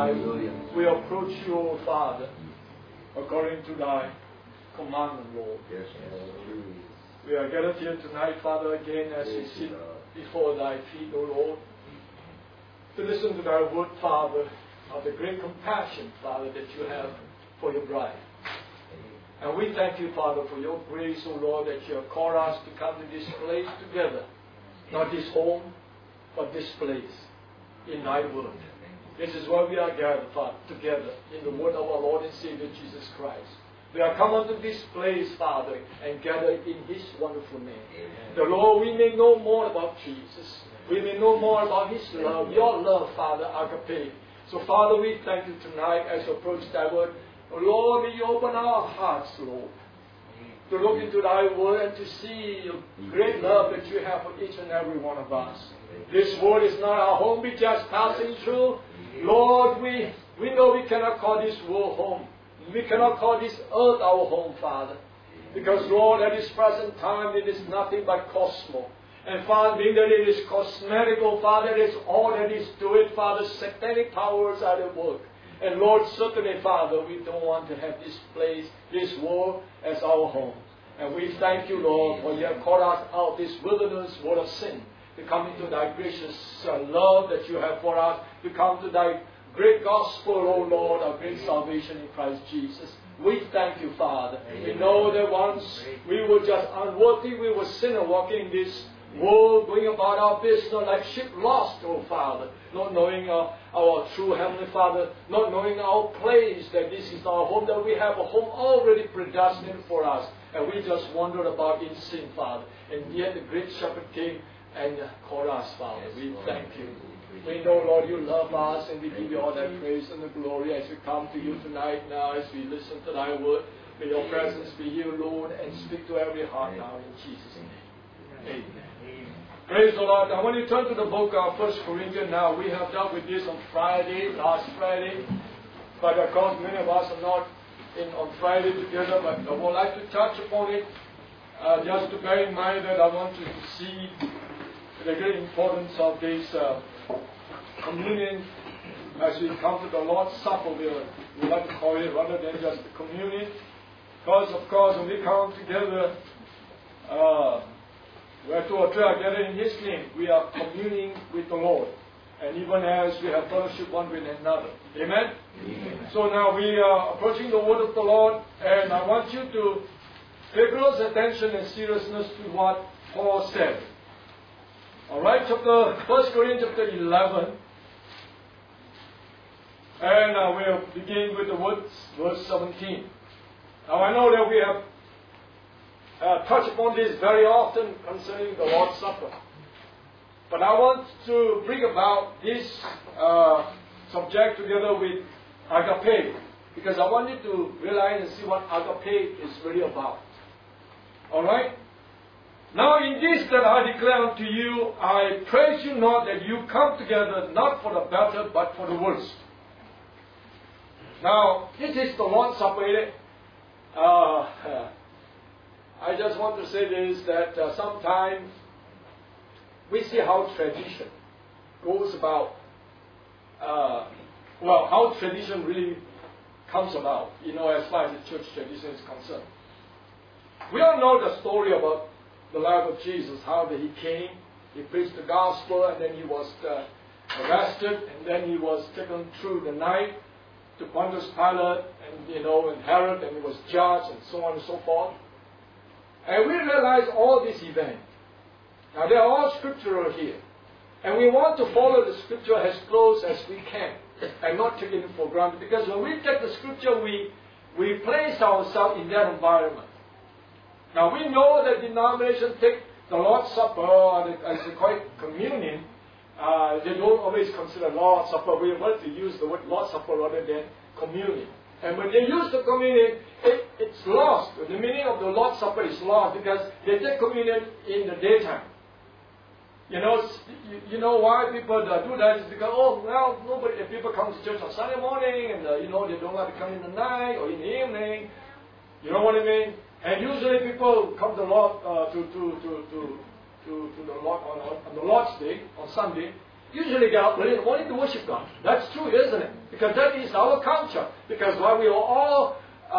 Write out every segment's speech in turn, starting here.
we approach you, O Father, according to thy commandment, Lord. Yes. We are gathered here tonight, Father, again as we sit before thy feet, O Lord, to listen to thy word, Father, of the great compassion, Father, that you have for your bride. And we thank you, Father, for your grace, O Lord, that you have called us to come to this place together. Not this home, but this place in thy word. This is where we are gathered, Father, together in the word of our Lord and Savior Jesus Christ. We are come unto this place, Father, and gathered in His wonderful name. The Lord, we may know more about Jesus. We may know more about His love, your love, Father, agape. So, Father, we thank you tonight as we approach thy word. Lord, may you open our hearts, Lord, to look into thy word and to see your great love that you have for each and every one of us. This world is not our home, we just passing through. Lord, we know we cannot call this world home. We cannot call this earth our home, Father. Because, Lord, at this present time, it is nothing but cosmos. And, Father, being that it is cosmetic, oh, Father, it is all that is to it, Father. Satanic powers are at work. And, Lord, certainly, Father, we don't want to have this place, this world, as our home. And we thank you, Lord, for you have called us out of this wilderness, world of sin, to come into thy gracious love that you have for us, to come to thy great gospel, O Lord, our great salvation in Christ Jesus. We thank you, Father. We know that once we were just unworthy, we were sinners walking in this world, going about our business like sheep lost, oh Father, not knowing our true Heavenly Father, not knowing our place, that this is our home, that we have a home already predestined for us. And we just wandered about in sin, Father. And yet the great shepherd came and called us, Father. We thank you. We know, Lord, you love us, and we give you all that praise and the glory as we come to you tonight now, as we listen to thy word. May your presence be here, Lord, and speak to every heart now in Jesus' name. Amen. Praise the Lord. I want you to turn to the book of 1 Corinthians now. We have dealt with this on Friday, last Friday. But of course, many of us are not on Friday together. But I would like to touch upon it. Just to bear in mind that I want you to see the great importance of this communion as we come to the Lord's Supper. We like to call it rather than just the communion. Because, of course, when we come together, where two or three are gathered in His name, we are communing with the Lord. And even as we have fellowship one with another. Amen? Amen. So now we are approaching the word of the Lord, and I want you to pay close attention and seriousness to what Paul said. Alright, 1 Corinthians chapter 11. And we'll begin with the words, verse 17. Now I know that we have touched upon this very often concerning the Lord's Supper. But I want to bring about this subject together with agape, because I want you to realize and see what agape is really about. Alright? Now in this that I declare unto you, I praise you not that you come together not for the better but for the worse. Now, this is the Lord's Supper. I just want to say this, that sometimes we see how tradition goes about, how tradition really comes about, as far as the church tradition is concerned. We all know the story about the life of Jesus, how that He came, He preached the gospel, and then He was arrested, and then He was taken through the night to Pontius Pilate, and Herod, and He was judged, and so on and so forth. And we realize all these events. Now, they are all scriptural here. And we want to follow the scripture as close as we can and not take it for granted. Because when we take the scripture, we place ourselves in that environment. Now, we know that denominations take the Lord's Supper as they call it communion. They don't always consider Lord's Supper. We want to use the word Lord's Supper rather than communion. And when they use the communion, it's lost. The meaning of the Lord's Supper is lost because they take communion in the daytime. You know why people do that is because, if people come to church on Sunday morning and, they don't like to come in the night or in the evening. You know what I mean? And usually people come to the Lord, to the Lord on the Lord's Day, on Sunday. usually get up early in the morning to worship God. That's true, isn't it? Because that is our culture. Because while we are all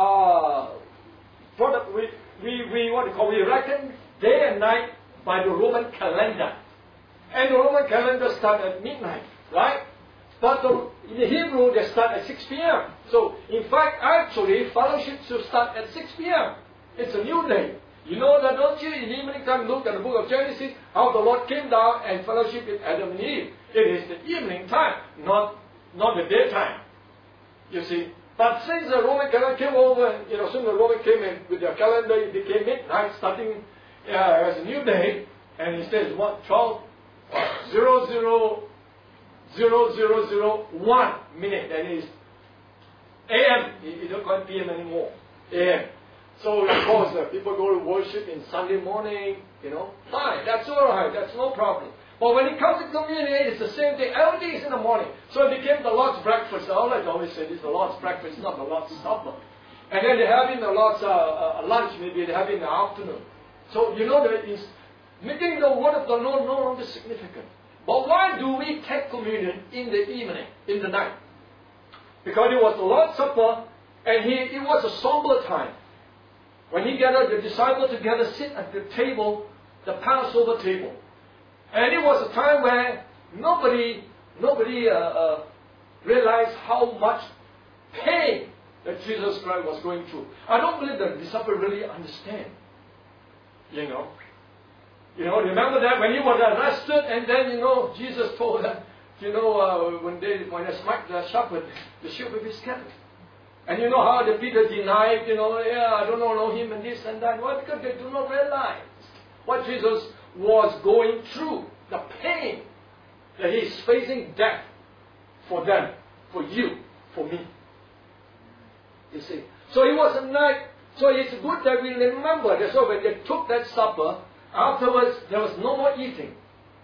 we reckon day and night by the Roman calendar. And the Roman calendar starts at midnight, right? But in the Hebrew, they start at 6 p.m. So, in fact, actually, fellowship should start at 6 p.m. It's a new day. You know that, don't you? In the evening time, look at the book of Genesis, how the Lord came down and fellowship with Adam and Eve. It is the evening time, not the daytime. You see. But since the Roman calendar came over, soon the Roman came in with their calendar, it became midnight, starting as a new day, and it says 00:0001 minute. That is AM. You don't call it PM anymore. AM. So of course, people go to worship in Sunday morning. Fine. That's all right. That's no problem. But when it comes to communion, it's the same thing. Everything is in the morning. So it became the Lord's breakfast. I always say this: the Lord's breakfast, not the Lord's supper. And then they have in the Lord's lunch. Maybe they have in the afternoon. So that is making the word of the Lord no longer significant. But why do we take communion in the evening, in the night? Because it was the Lord's Supper, and it was a somber time. When He gathered the disciples together, sit at the table, the Passover table. And it was a time where nobody realized how much pain that Jesus Christ was going through. I don't believe the disciples really understand. Remember that when He was arrested, and then, Jesus told them, when they smite the shepherd, the sheep will be scattered. And you know how the Peter denied, I don't know Him and this and that. Why? Because they do not realize what Jesus was going through. The pain that He is facing, death for them, for you, for me. You see. So it was a night. So it's good that we remember. That's why when they took that supper, afterwards there was no more eating.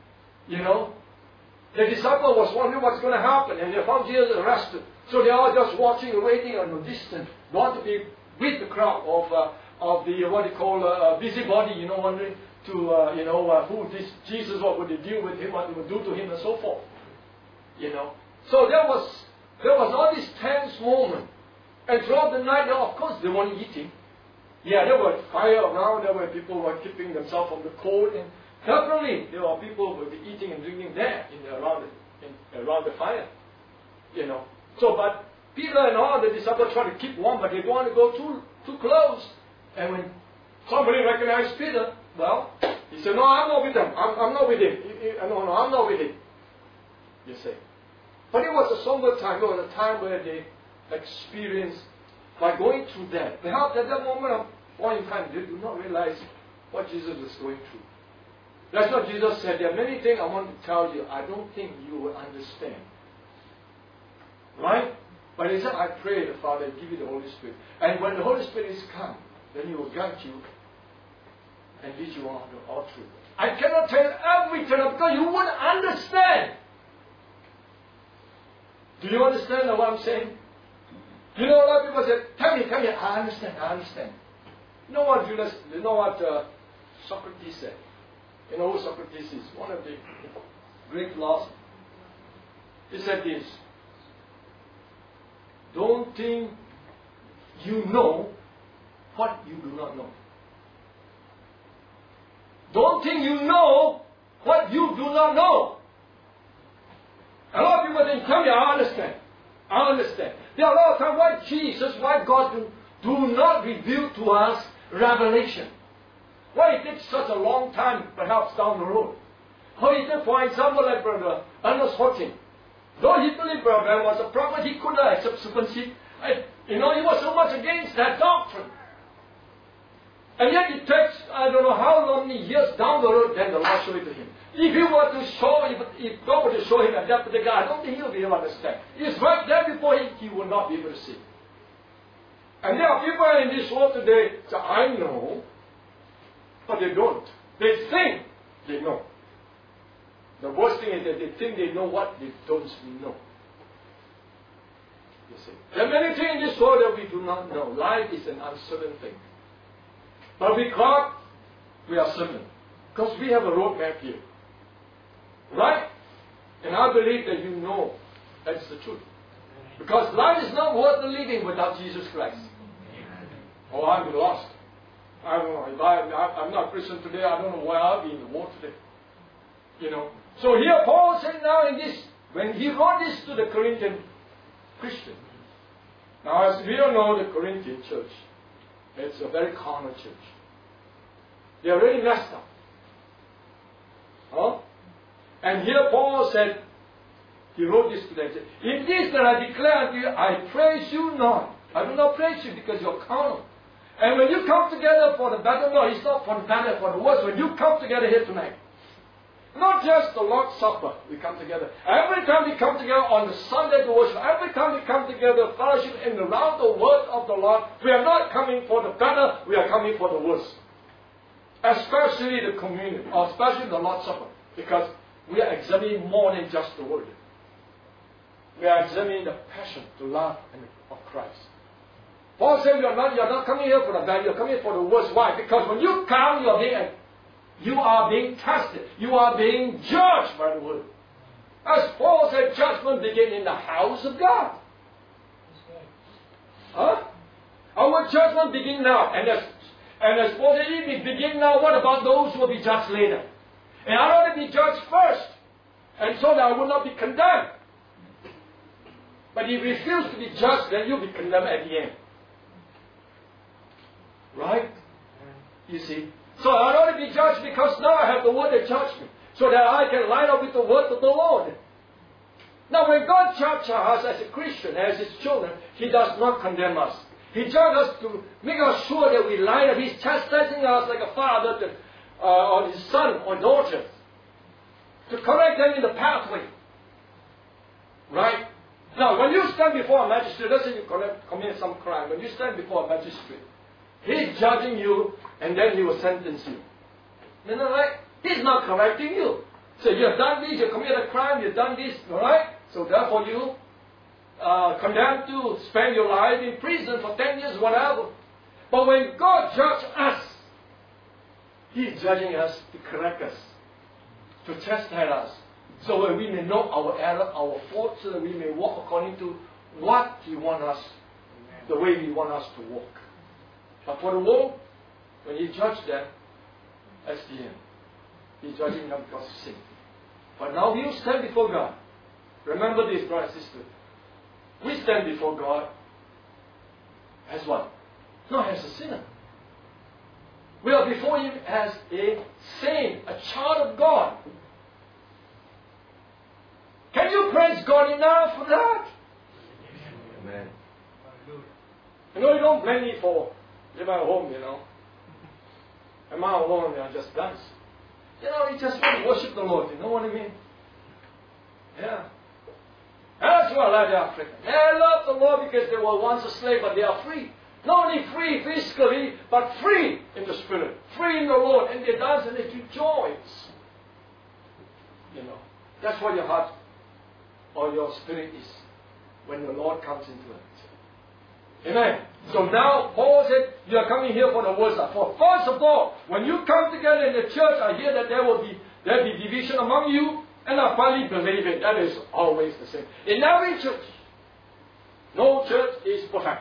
The disciple was wondering what's going to happen, and they found Jesus arrested. So they are just watching and waiting on a distance. They want to be with the crowd of the what they call busybody, wondering to who this Jesus, what would they do with him, what they would do to him, and so forth. So there was all this tense moment, and throughout the night, of course, they weren't eating. Yeah, there was fire around. There were people who were keeping themselves from the cold, and definitely there were people who would be eating and drinking there around the fire. So, but Peter and all the disciples try to keep warm, but they don't want to go too close. And when somebody recognized Peter, well, he said, "No, I'm not with them. I'm not with him. No, I'm not with him." You see. But it was a somber time. It was a time where they experienced, by going through that, perhaps at that moment of point in time, they do not realize what Jesus was going through. That's what Jesus said. There are many things I want to tell you. I don't think you will understand. Right? But He said, I pray the Father give you the Holy Spirit. And when the Holy Spirit is come, then He will guide you and lead you on to all truth. I cannot tell everything because you wouldn't understand. Do you understand what I'm saying? A lot of people say, tell me, I understand. You know what Socrates said? You know who Socrates is? One of the great philosophers. He said this: don't think you know what you do not know. Don't think you know what you do not know. A lot of people think, tell me, I understand. There are a lot of times why God do not reveal to us revelation. Why it takes such a long time, perhaps down the road. How is it, for example, like Brother Ernest Horton? Though he believed Brother was a prophet, he could not accept supremacy. He was so much against that doctrine. And yet it takes, I don't know how many years down the road, then the Lord showed it to him. If God were to show him at that particular, I don't think he'll be able to understand. It's right there before him, he will not be able to see. And there are people in this world today say, I know, but they don't. They think they know. The worst thing is that they think they know what they don't know. You see. There are many things in this world that we do not know. Life is an uncertain thing. But with God, we are certain. Because we have a roadmap here. Right? And I believe that you know that's the truth. Because life is not worth the living without Jesus Christ. Oh, I'm lost. I don't know. If I'm not Christian today, I don't know where I'll be in the world today. You know. So here Paul said now in this, when he wrote this to the Corinthian Christian. Now as we all know, the Corinthian church, it's a very carnal church. They are really messed up. Huh? And here Paul said, he wrote this to them. In this that I declare unto you, I praise you not. I do not praise you because you are carnal. And when you come together for the better, no, it's not for the better, for the worse. When you come together here tonight, not just the Lord's Supper, we come together. Every time we come together on the Sunday to worship, every time we come together, fellowship and around the word of the Lord, we are not coming for the better, we are coming for the worse. Especially the communion, or especially the Lord's Supper, because we are examining more than just the word. We are examining the passion, the love of Christ. Paul said you are not coming here for the bad, you are coming here for the worst. Why? Because when you come, you are being tested. You are being judged by the word. As Paul said, judgment begins in the house of God. Huh? Our judgment begins now. And as Paul said, if it begins now, what about those who will be judged later? And I want to be judged first. And so that I will not be condemned. But if you refuse to be judged, then you'll be condemned at the end. Right? You see? So I don't want to be judged because now I have the word that judges me. So that I can line up with the word of the Lord. Now when God judges us as a Christian, as His children, He does not condemn us. He judges us to make us sure that we line up. He's chastising us like a father on his son or daughter. To correct them in the pathway. Right? Now when you stand before a magistrate, let's say you commit some crime. When you stand before a magistrate, He's judging you, and then He will sentence you. You know, right? He's not correcting you. So you have done this, you committed a crime, you've done this, alright? So therefore you condemned to spend your life in prison for 10 years, whatever. But when God judges us, He's judging us to correct us, to chastise us, so that we may know our error, our fault, so that we may walk according to what He wants us, the way He wants us to walk. But for the world, when He judges them, that's the end. He's judging them because of sin. But now we stand before God. Remember this, brother and sister. We stand before God as what? Not as a sinner. We are before Him as a saint, a child of God. Can you praise God enough for that? Amen. You know, you don't blame me for living at home, you know. Am I alone? I just dance. You know, you just want to worship the Lord. You know what I mean? Yeah. That's why I love the Africans. They love the Lord because they were once a slave, but they are free. Not only free physically, but free in the Spirit. Free in the Lord. And they dance and they rejoice. You know. That's what your heart or your spirit is when the Lord comes into it. Amen. So now Paul said, you are coming here for the words. For first of all, when you come together in the church, I hear that there will be division among you, and I finally believe it. That is always the same. In every church, no church is perfect.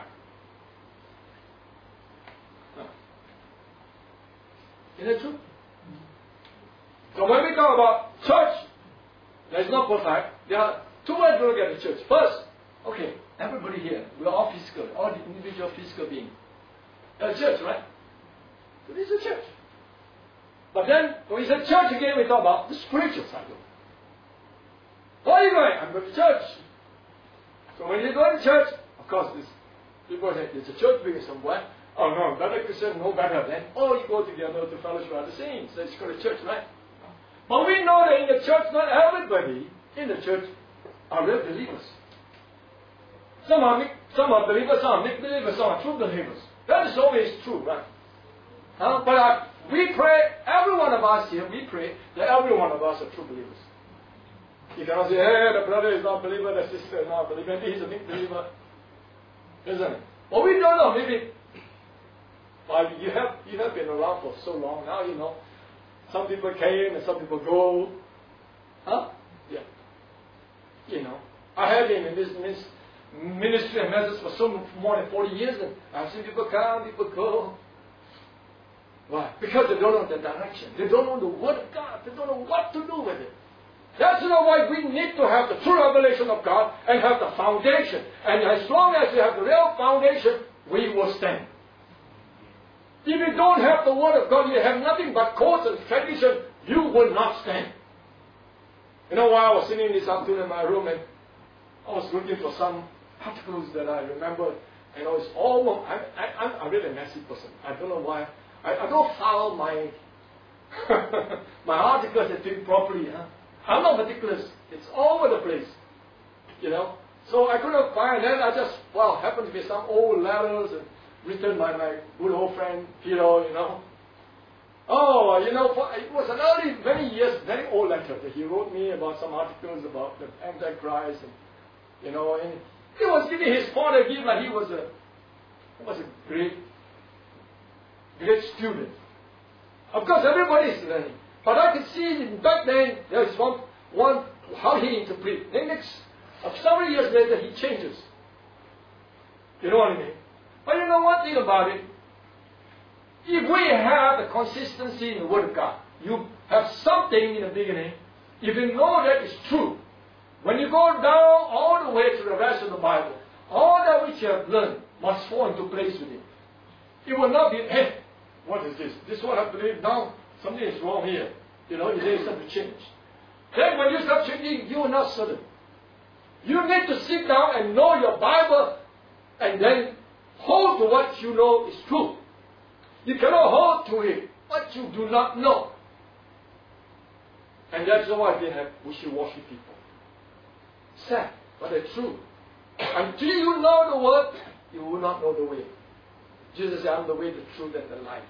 Isn't it true? So when we talk about church, that is not perfect. There are two ways to look at the church. First, okay, everybody here, we are all physical, all the individual physical beings. A church, right? So this is a church. But then, when we say church again, we talk about the spiritual side of it. Where are you going? I'm going to church. So when you go to church, of course, people say, there's a church bigger somewhere. Oh no, better Christian, no better than. Oh, you go together to fellowship at the saints. So it's called a church, right? But we know that in the church, not everybody in the church are real believers. Some are believers, some are make believers, some are true believers. That is always true, right? But we pray, every one of us here, we pray that every one of us are true believers. You cannot say, hey, the brother is not a believer, the sister is not a believer, maybe he's a big believer. Isn't it? Well, we don't know, maybe. Well, you have been around for so long now, you know. Some people came and some people go. Huh? Yeah. studying in this ministry and message for more than 40 years, and I've seen people come, people go. Why? Because they don't know the direction. They don't know the Word of God. They don't know what to do with it. That's why we need to have the true revelation of God and have the foundation. And as long as we have the real foundation, we will stand. If you don't have the Word of God, you have nothing but quotes and tradition, you will not stand. You know, while I was sitting this afternoon in my room, and I was looking for some articles that I remember, and I was almost, I'm a really messy person. I don't know why. I don't follow my my articles and think properly. I'm not meticulous. It's all over the place. You know. So I couldn't find it. I just, happened to be some old letters and written by my good old friend Peter, you know. Oh, you know, it was an early, many years, very old letter that he wrote me about some articles about the Antichrist, and you know, and he was giving his point of view like he was a great student. Of course, everybody is learning, but I could see back then there was one how he interprets. Then next, several years later, he changes. You know what I mean? But you know one thing about it. If we have the consistency in the Word of God, you have something in the beginning, if you know that is true, when you go down all the way to the rest of the Bible, all that which you have learned must fall into place with it. It will not be, hey, what is this? This is what I believe now. Something is wrong here. You know, there is something to change. Then when you start changing, you are not certain. You need to sit down and know your Bible and then hold to what you know is true. You cannot hold to it what you do not know. And that's why they have wishy-washy people. Sad, but it's true. Until you know the Word, you will not know the way. Jesus said, I'm the way, the truth, and the life.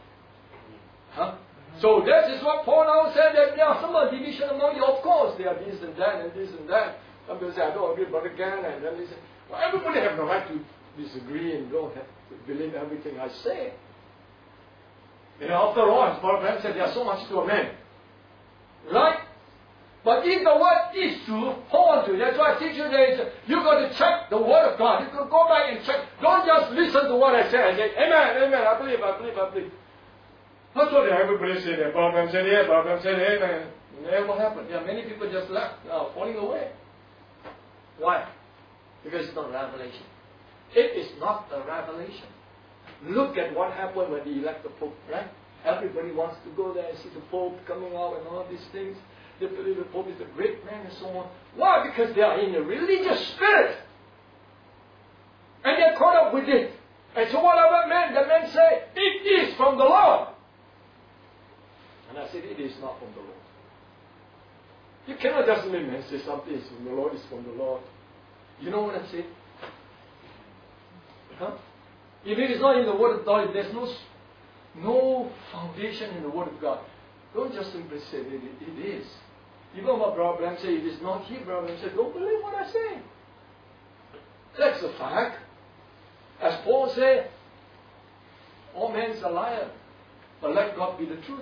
So that is what Paul now said, that there are some division among you. Of course, there are this and that and this and that. Some people say, I don't agree, but again, and then they say, well, everybody has the right to disagree and don't have to believe everything I say. You know, after all, as Paul said, there's so much to a man. Right? But if the Word is true, hold on to it. That's why I teach you that you've got to check the Word of God. You can go back and check. Don't just listen to what I say and say, Amen, Amen, I believe. That's what everybody said. Abraham said, yeah, Abraham said, Amen. And then what happened? Yeah, many people just left, falling away. Why? Because it's not revelation. It is not a revelation. Look at what happened when they elect the Pope, right? Everybody wants to go there and see the Pope coming out and all these things. They believe the Pope is a great man and so on. Why? Because they are in a religious spirit. And they're caught up with it. And so whatever the men say, it is from the Lord. And I said, it is not from the Lord. You cannot just let men say something is from the Lord, it's from the Lord. You know what I'm saying? If it is not in the Word of God, if there's no foundation in the Word of God, don't just simply say that it is. Even what Brother Branham said, it is not here, Brother Branham said, don't believe what I say. That's a fact. As Paul said, all men are liars, but let God be the truth.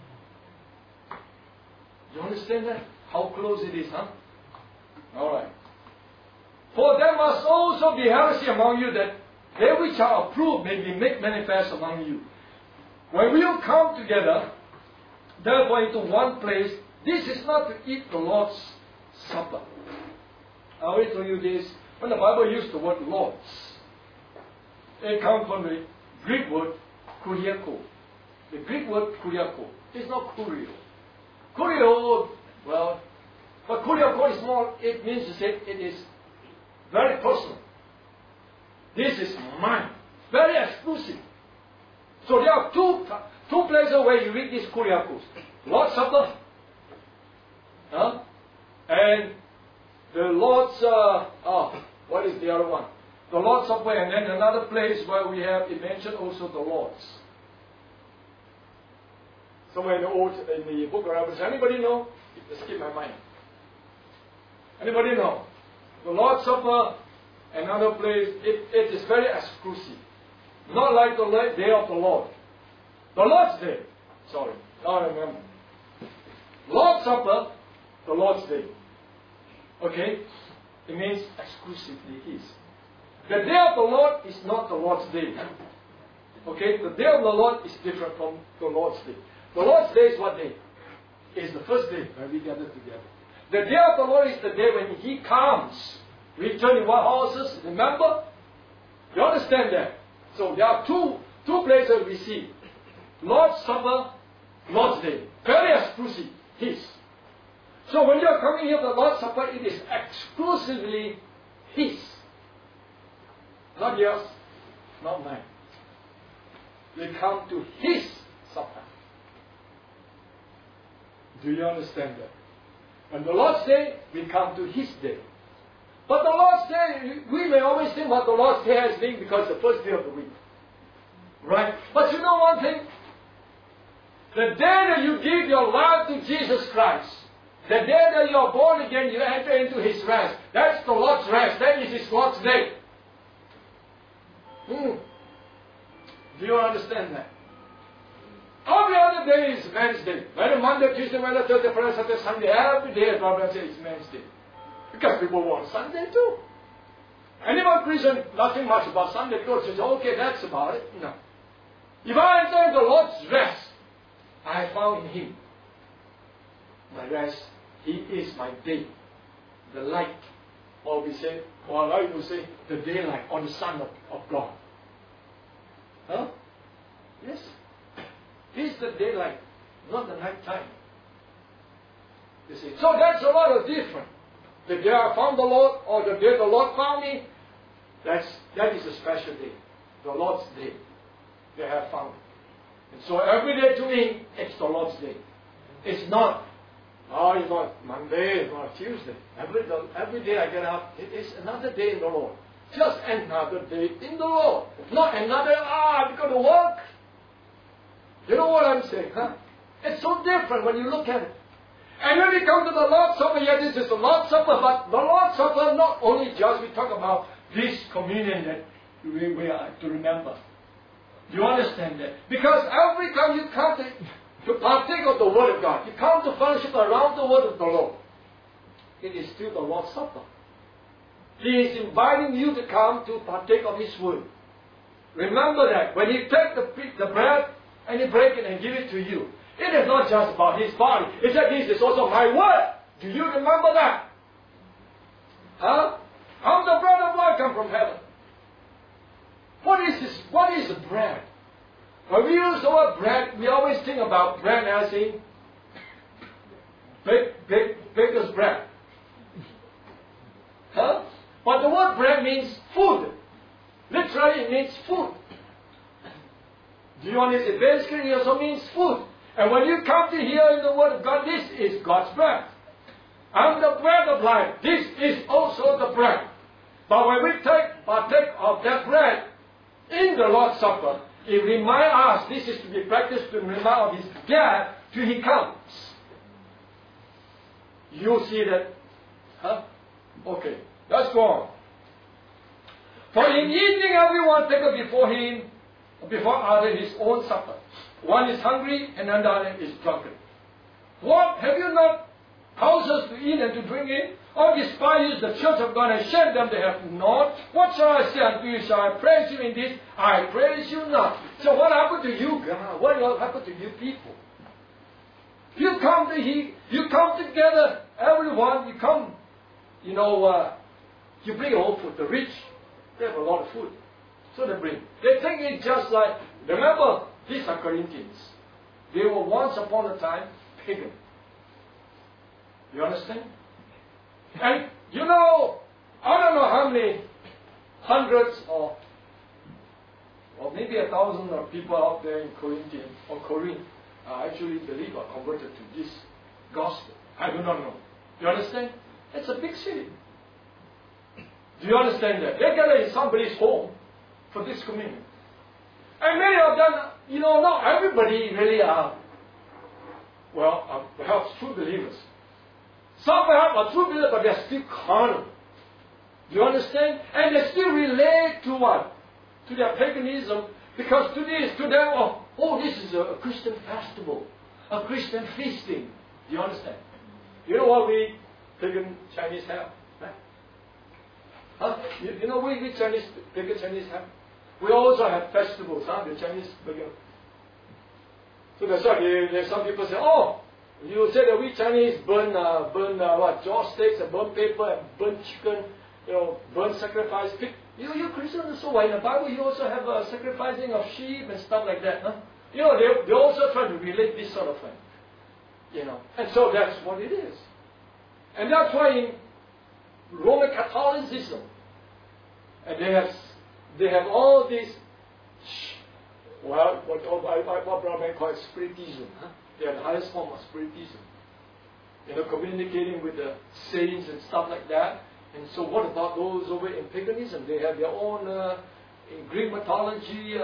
You understand that? How close it is, huh? Alright. For there must also be heresy among you, that they which are approved may be made manifest among you. When we all come together, therefore into one place, this is not to eat the Lord's Supper. I already told you this. When the Bible used the word Lord's, it comes from the Greek word kuriako. The Greek word kuriako is not kurio. Kurio, well, but kuriako is more, it means to say it is very personal. This is mine. Very exclusive. So there are two places where you read these kuriakos. Lord's Supper, and the Lord's, what is the other one? The Lord's Supper, and then another place where we have, it mentioned also the Lord's. Somewhere in the book of Revelation. Anybody know? Skip my mind. Anybody know? The Lord's Supper, another place, it is very exclusive. Not like the day of the Lord. The Lord's Day. Sorry, now I remember. Lord's Supper, the Lord's Day. Okay? It means exclusively His. The day of the Lord is not the Lord's day. Okay? The day of the Lord is different from the Lord's day. The Lord's day is what day? It's the first day when we gather together. The day of the Lord is the day when He comes. We turn in white horses, remember? You understand that? So there are two places we see. Lord's Supper, Lord's Day. Very exclusive. His. So when you are coming here to the Lord's Supper, it is exclusively His. Not yours, not mine. We come to His supper. Do you understand that? And the Lord's Day, we come to His day. But the Lord's Day, we may always think what the Lord's Day has been because it's the first day of the week. Right? But you know one thing? The day that you give your life to Jesus Christ, the day that you are born again, you enter into His rest. That's the Lord's rest. That is His Lord's Day. Do you understand that? Every other day is man's day. Whether Monday, Tuesday, Wednesday, Thursday, Friday, Saturday, Sunday, every day, as Bible says, it's man's day. Because people want Sunday too. Anyone Christian, nothing much about Sunday, because says, okay, that's about it. No. If I enter into the Lord's rest, I found in Him my rest. He is my day, the light. Or we say, or I like to say, the daylight or the sun of God. Huh? Yes. He's the daylight, not the night time. You see. So that's a lot of difference. The day I found the Lord, or the day the Lord found me, that is a special day. The Lord's day. They have found it. And so every day to me, it's the Lord's day. It's not, it's not Monday, it's not Tuesday. Every day I get up, it is another day in the Lord. Just another day in the Lord. Not another, I've got to work. You know what I'm saying, huh? It's so different when you look at it. And when we come to the Lord's Supper, this is the Lord's Supper, but the Lord's Supper, not only just we talk about this communion that we are to remember. Do you understand that? Because every time you come to partake of the Word of God, you come to fellowship around the Word of the Lord, it is still the Lord's Supper. He is inviting you to come to partake of His Word. Remember that. When He takes the bread and He breaks it and gives it to you, it is not just about His body. It's that this is also my Word. Do you remember that? Huh? How the bread of life come from heaven? What is this? What is the bread? When we use the word bread, we always think about bread as in baker's bread. Huh? But the word bread means food. Literally, it means food. Do you understand? Basically, it also means food. And when you come to hear in the Word of God, this is God's bread. I'm the bread of life. This is also the bread. But when we partake of that bread in the Lord's Supper, it reminds us, this is to be practiced to remind of His death till He comes. You see that? Huh? Okay, let's go on. For in eating, everyone taketh before other his own supper. One is hungry and another is drunken. What? Have you not houses to eat and to drink in? Or despise the church of God and shed them they have not? What shall I say unto you? Shall I praise you in this? I praise you not. So what happened to you, God? What happened to you people? You come together, everyone, you come, you bring your own food. The rich, they have a lot of food. So they bring. They think it's just like, remember, these are Corinthians. They were once upon a time pagan. You understand? And I don't know how many hundreds or maybe 1,000 of people out there in Corinth actually believe or converted to this gospel. I do not know. You understand? It's a big city. Do you understand that? They gather in somebody's home for this communion. And many of them, not everybody really are, perhaps true believers. Some perhaps are true believers, but they're still carnal. Do you understand? And they still relate to what? To their paganism, because to them, this is a Christian festival, a Christian feasting. Do you understand? You know what we pagan Chinese have? Right? Huh? You know we Chinese, bigger Chinese have? We also have festivals, huh? The Chinese bigger. So that's why there's some people say, oh, you say that we Chinese burn what, jaw steaks and burn paper and burn chicken, burn sacrifice pig. You Christians also, why in the Bible you also have sacrificing of sheep and stuff like that, huh? They also try to relate this sort of thing, And so that's what it is. And that's why in Roman Catholicism, and they have all these, what Brahman calls spiritism. Huh? They are the highest form of spiritism. Communicating with the saints and stuff like that. And so what about those over in paganism? They have their own, in Greek mythology,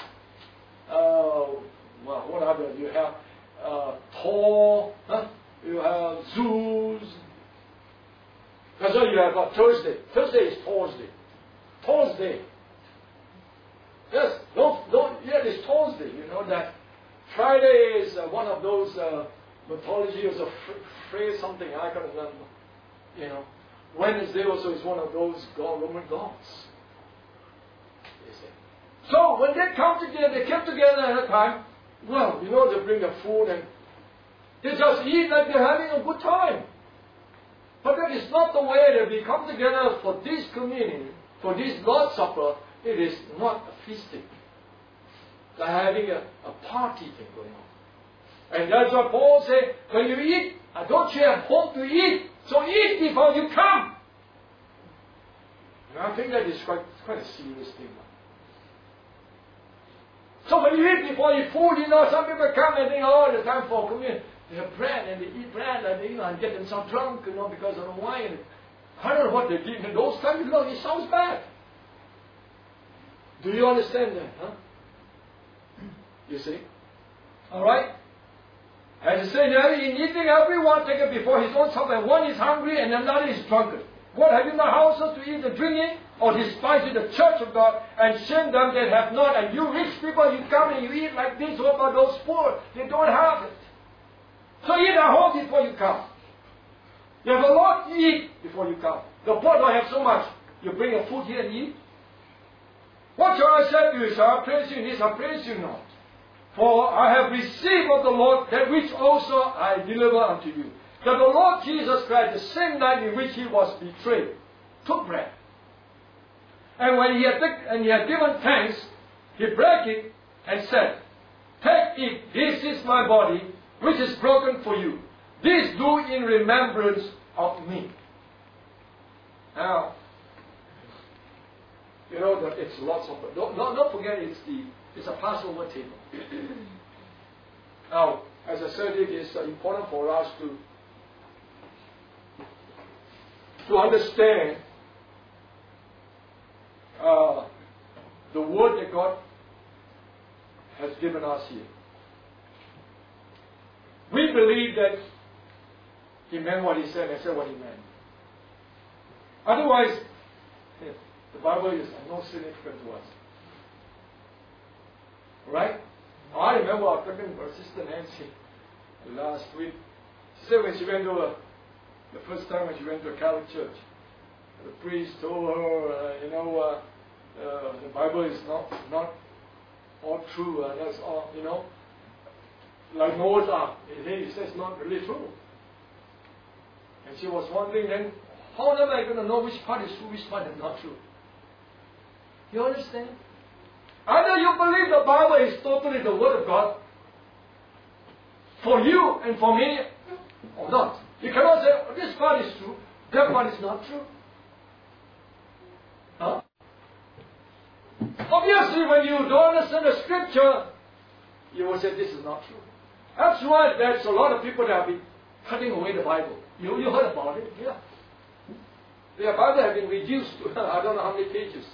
what other? You have Thor, huh? You have Zeus. That's why you have Thursday. Thursday is Thor's Day. Thor's Day. Yes, it's Thor's Day. You know that Friday is one of those mythology is a phrase, something I can't remember. Wednesday also is one of those Roman gods. You see. So when they come together, they came together at a time. Well, they bring the food and they just eat like they're having a good time. But that is not the way that we come together for this communion, for this Lord's Supper. It is not a feasting. They're having a party thing going on. And that's what Paul said, when you eat, don't you have home to eat? So eat before you come. And I think that is quite a serious thing. So when you eat before you food, some people come and think, oh, it's time for communion. They have bread and they eat bread and they, and get themselves drunk, because of the wine. I don't know what they did in those times. It sounds bad. Do you understand that? Huh? You see? Alright? As I say, in eating, everyone take it before his own supper, and one is hungry and another is drunken. What, have you not houses to eat and drink in? Or despise you the church of God and shame them that have not? And you rich people, you come and you eat like this. What about those poor? They don't have it. So eat at home before you come. You have a lot to eat before you come. The poor don't have so much. You bring your food here and eat. What shall I say to you? Shall I praise you in this? I praise you not. For I have received of the Lord that which also I deliver unto you. That the Lord Jesus Christ, the same night in which he was betrayed, took bread. And when he had given thanks, he broke it and said, take it, this is my body, which is broken for you. This do in remembrance of me. Now, that it's lots of, don't forget it's a Passover table. Now, as I said, it is important for us to understand the word that God has given us here. We believe that he meant what he said and said what he meant. Otherwise, the Bible is no significant to us. Right? I remember I was talking to Sister Nancy last week. She said when she went to the first time when she went to a Catholic church, the priest told her, the Bible is not all true. That's all, like Noah's Ark. He says not really true. And she was wondering then, how am I going to know which part is true, which part is not true? You understand? Either you believe the Bible is totally the Word of God for you and for me, or not. You cannot say, oh, this part is true, that part is not true. Huh? Obviously, when you don't understand the Scripture, you will say this is not true. That's why there's a lot of people that have been cutting away the Bible. You heard about it? Yeah. The Bible has been reduced to I don't know how many pages.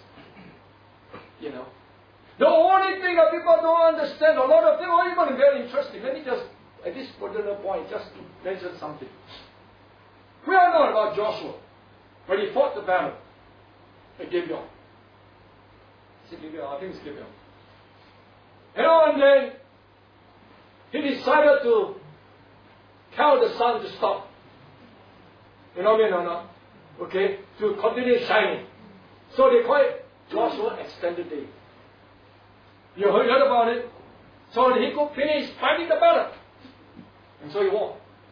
The only thing that people don't understand, a lot of them are even very interesting. Let me just, at this particular point, just to mention something. We all know about Joshua, when he fought the battle at Gibeon. Is it Gibeon? I think it's Gibeon. And then he decided to tell the sun to stop. You know what I mean or not? Okay? To continue shining. So they call it Joshua Extended Day. You heard about it? So he could finish fighting the battle. And so he won.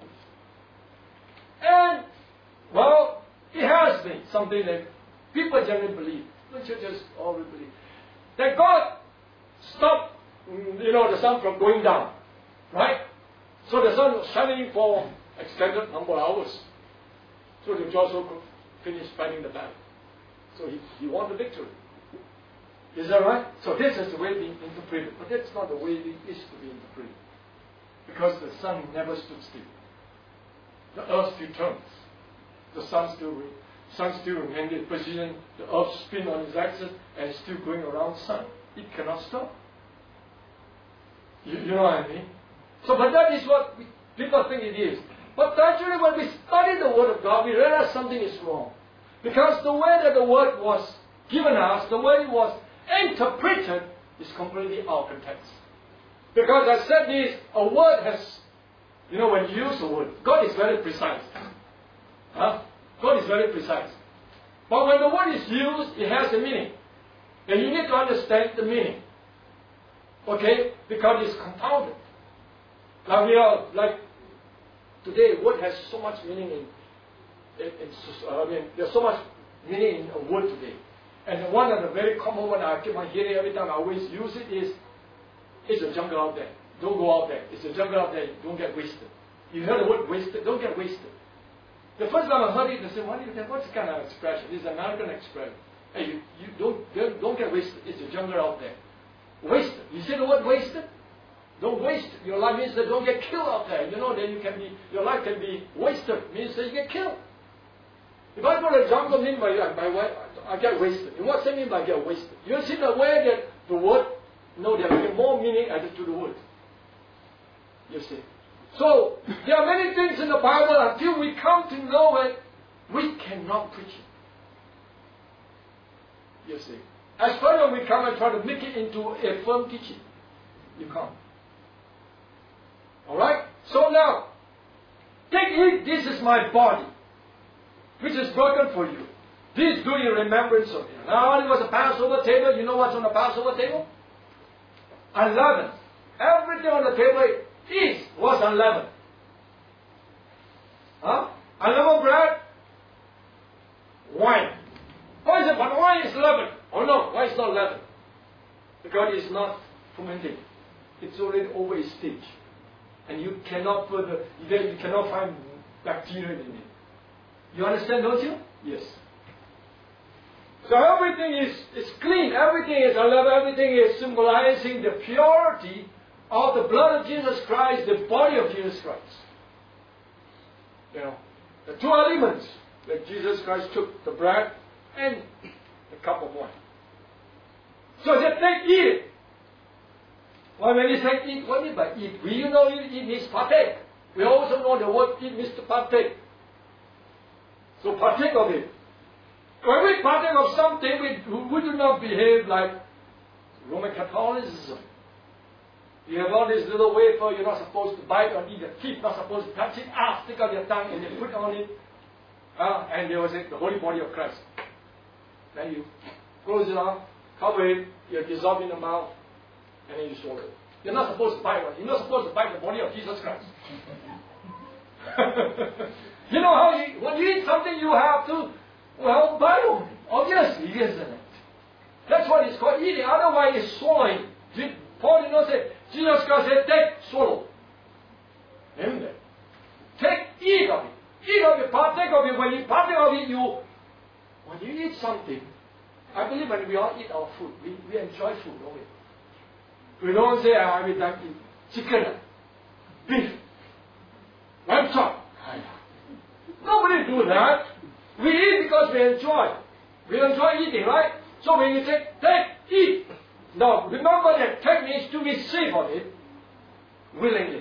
And, well, it has been something that people generally believe. The churches always believe. That God stopped, the sun from going down. Right? So the sun was shining for extended number of hours. So that Joshua could finish fighting the battle. So he won the victory. Is that right? So this is the way being interpreted. But that's not the way it is to be interpreted. Because the sun never stood still. The earth still turns. The sun still remains in position. The earth spins on its axis and is still going around the sun. It cannot stop. You know what I mean? So, but that is what people think it is. But actually, when we study the Word of God, we realize something is wrong. Because the way that the Word was given us, the way it was interpreted, is completely out of context. Because I said this, a word has, when you use a word, God is very precise. Huh? God is very precise. But when the word is used, it has a meaning. And you need to understand the meaning. Okay? Because it's compounded. Like today, word has so much meaning there's so much meaning in a word today. And one of the very common one I keep on hearing every time I always use it is, it's a jungle out there. Don't go out there. It's a jungle out there. Don't get wasted. You heard the word wasted? Don't get wasted. The first time I heard it, I said, what's the kind of expression? It's an American expression. Hey, you don't get wasted. It's a jungle out there. Wasted. You see the word wasted? Don't waste your life. Means that don't get killed out there. Then your life can be wasted. Means that you get killed. If I go to the jungle, mean by I get wasted. And what's that mean by get wasted? You see the way that the word, there is more meaning added to the word. You see. So, there are many things in the Bible until we come to know it, we cannot preach it. You see. As far as we come and try to make it into a firm teaching, you can't. Alright? So now, take it, this is my body, which is broken for you. This do in remembrance of me. Now, it was a Passover table. You know what's on the Passover table? Unleavened. Everything on the table was unleavened. Huh? Unleavened bread, wine. Why is it? But wine is leavened. Oh no, why is not leavened? Because it's not fermented. It's already over a stage. And you cannot find bacteria in it. You understand, don't you? Yes. So everything is clean. Everything is unleavened. Everything is symbolizing the purity of the blood of Jesus Christ, the body of Jesus Christ. The two elements that Jesus Christ took, the bread and the cup of wine. So he said, take, eat it. Well, when he said eat, what do you mean by eat? We eat means partake. We also know the word eat means to partake. So partake of it. When we partake of something, we do not behave like Roman Catholicism. You have all this little wafer, you're not supposed to bite or eat the teeth, not supposed to touch it, stick out your tongue and then put on it. And they will say, the holy body of Christ. Then you close it off, cover it, you dissolve in the mouth, and then you swallow it. You're not supposed to bite one. You're not supposed to bite the body of Jesus Christ. You know how when you eat something, you have to, bite on it. Obviously, isn't it? That's what it's called eating. Otherwise, it's swallowing. Paul did not say, Jesus Christ said, take, swallow. Remember? Take, eat of it. Eat of it, partake of it. When you partake of it, when you eat something, I believe when we all eat our food, we enjoy food, don't we? We don't say, I will eat chicken, beef, lamb chop. Nobody do that. We eat because we enjoy. We enjoy eating, right? So when you say, take, eat. Now, remember that take means to receive of it willingly.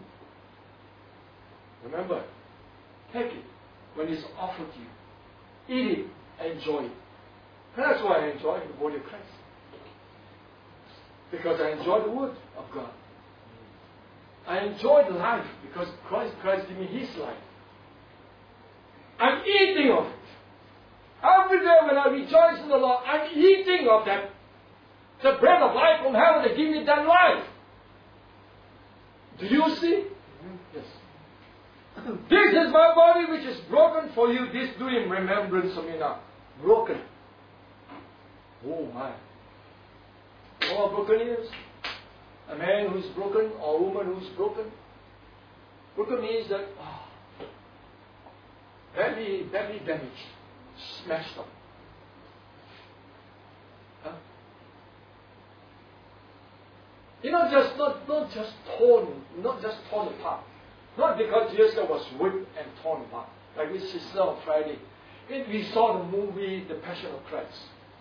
Remember, take it when it's offered to you. Eat it, enjoy it. And that's why I enjoy the body of Christ. Because I enjoy the Word of God. I enjoy the life because Christ gave me His life. I'm eating of it. every day when I rejoice in the Lord, I'm eating of that. The bread of life from heaven that give me that life. Do you see? Yes. This is my body which is broken for you. This do in remembrance of me now. Broken. Oh my. What broken is? A man who is broken or a woman who is broken. Broken means that badly damaged, smashed up. Huh? Not just torn apart. Not because Jesus was whipped and torn apart. Like we saw on Friday. We saw the movie The Passion of Christ.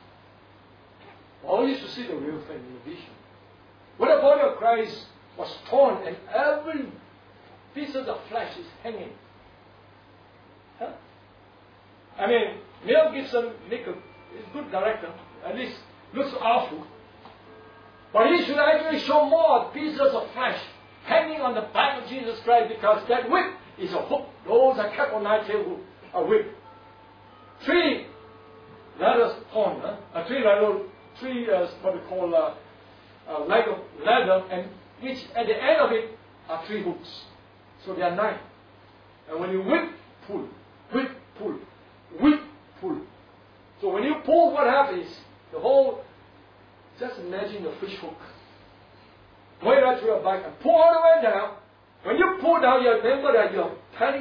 All used to see the real thing in the vision. When the body of Christ was torn and every piece of the flesh is hanging. Huh? I mean, Mel Gibson is a good director. At least looks awful. But he should actually show more pieces of flesh hanging on the back of Jesus Christ, because that whip is a hook. Those are kept on night table, a whip. 3 letters torn. What we call leg of leather, and which at the end of it are 3 hooks. So there are 9. And when you whip, pull, whip, pull, whip, pull. So when you pull, what happens? The whole, just imagine a fish hook. Going right through your back and pull all the way down. When you pull down, you remember that you're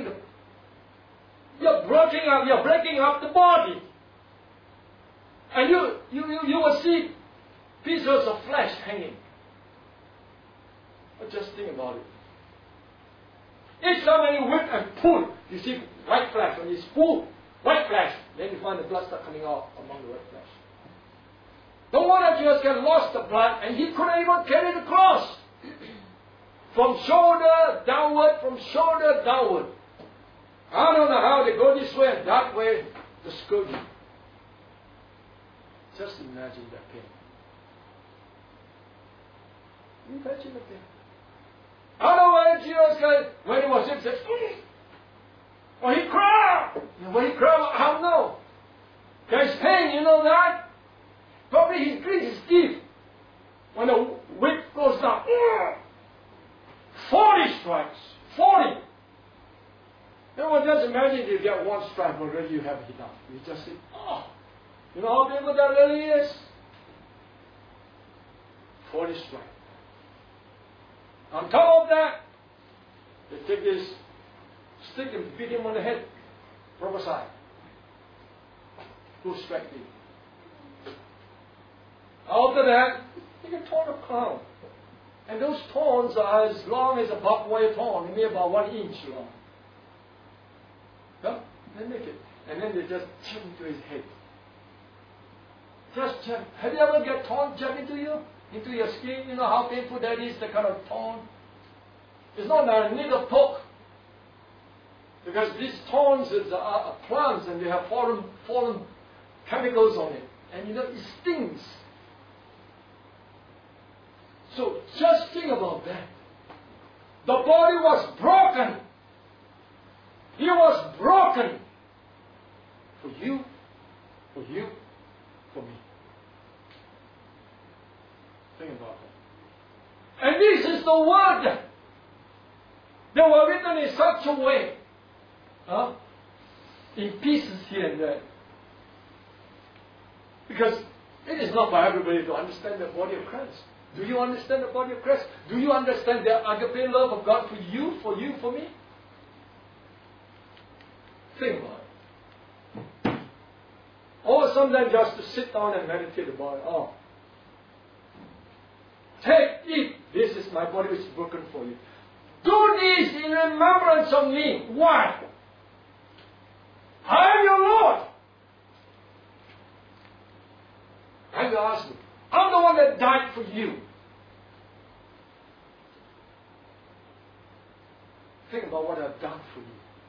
breaking up the body. And you will see pieces of flesh hanging. But just think about it. Each time when you whip and pull, you see white flesh. When you pull, white flesh, then you find the blood start coming out among the white flesh. The one of Jesus had lost the blood, and he couldn't even carry the cross. From shoulder downward, I don't know how they go this way and that way, the scourging. Just imagine that pain. Imagine the pain. I don't know why Jesus Christ, when he was sick, said, or he cried. And when he cried, I don't know. There's pain, you know that? Probably he grit his teeth when the whip goes down. 40 stripes. 40. Now just imagine if you get 1 stripe already you have enough. You just say, you know how painful that really is? 40 stripes. On top of that, they take this stick and beat him on the head. Prophesy. Who struck him? After that, you get torn a crown. And those thorns are as long as a barbed wire thorn, maybe about 1 inch long. Yeah? They make it. And then they just jab into his head. Just jab. Have you ever get thorn jab into you? Into your skin? You know how painful that is, the kind of thorn? It's not a needle poke. Because these thorns are plants and they have foreign chemicals on it. And it stings. So just think about that. The body was broken. He was broken. For you, for me. Think about that. And this is the word. They were written in such a way. In pieces here and there. Because it is not for everybody to understand the body of Christ. Do you understand the body of Christ? Do you understand the agape love of God for you, for me? Think about it. Or sometimes just to sit down and meditate about it. Take it. This is my body which is broken for you. Do this in remembrance of me. Why? I am your Lord. I'm your husband. I'm the one that died for you. Think about what I've done for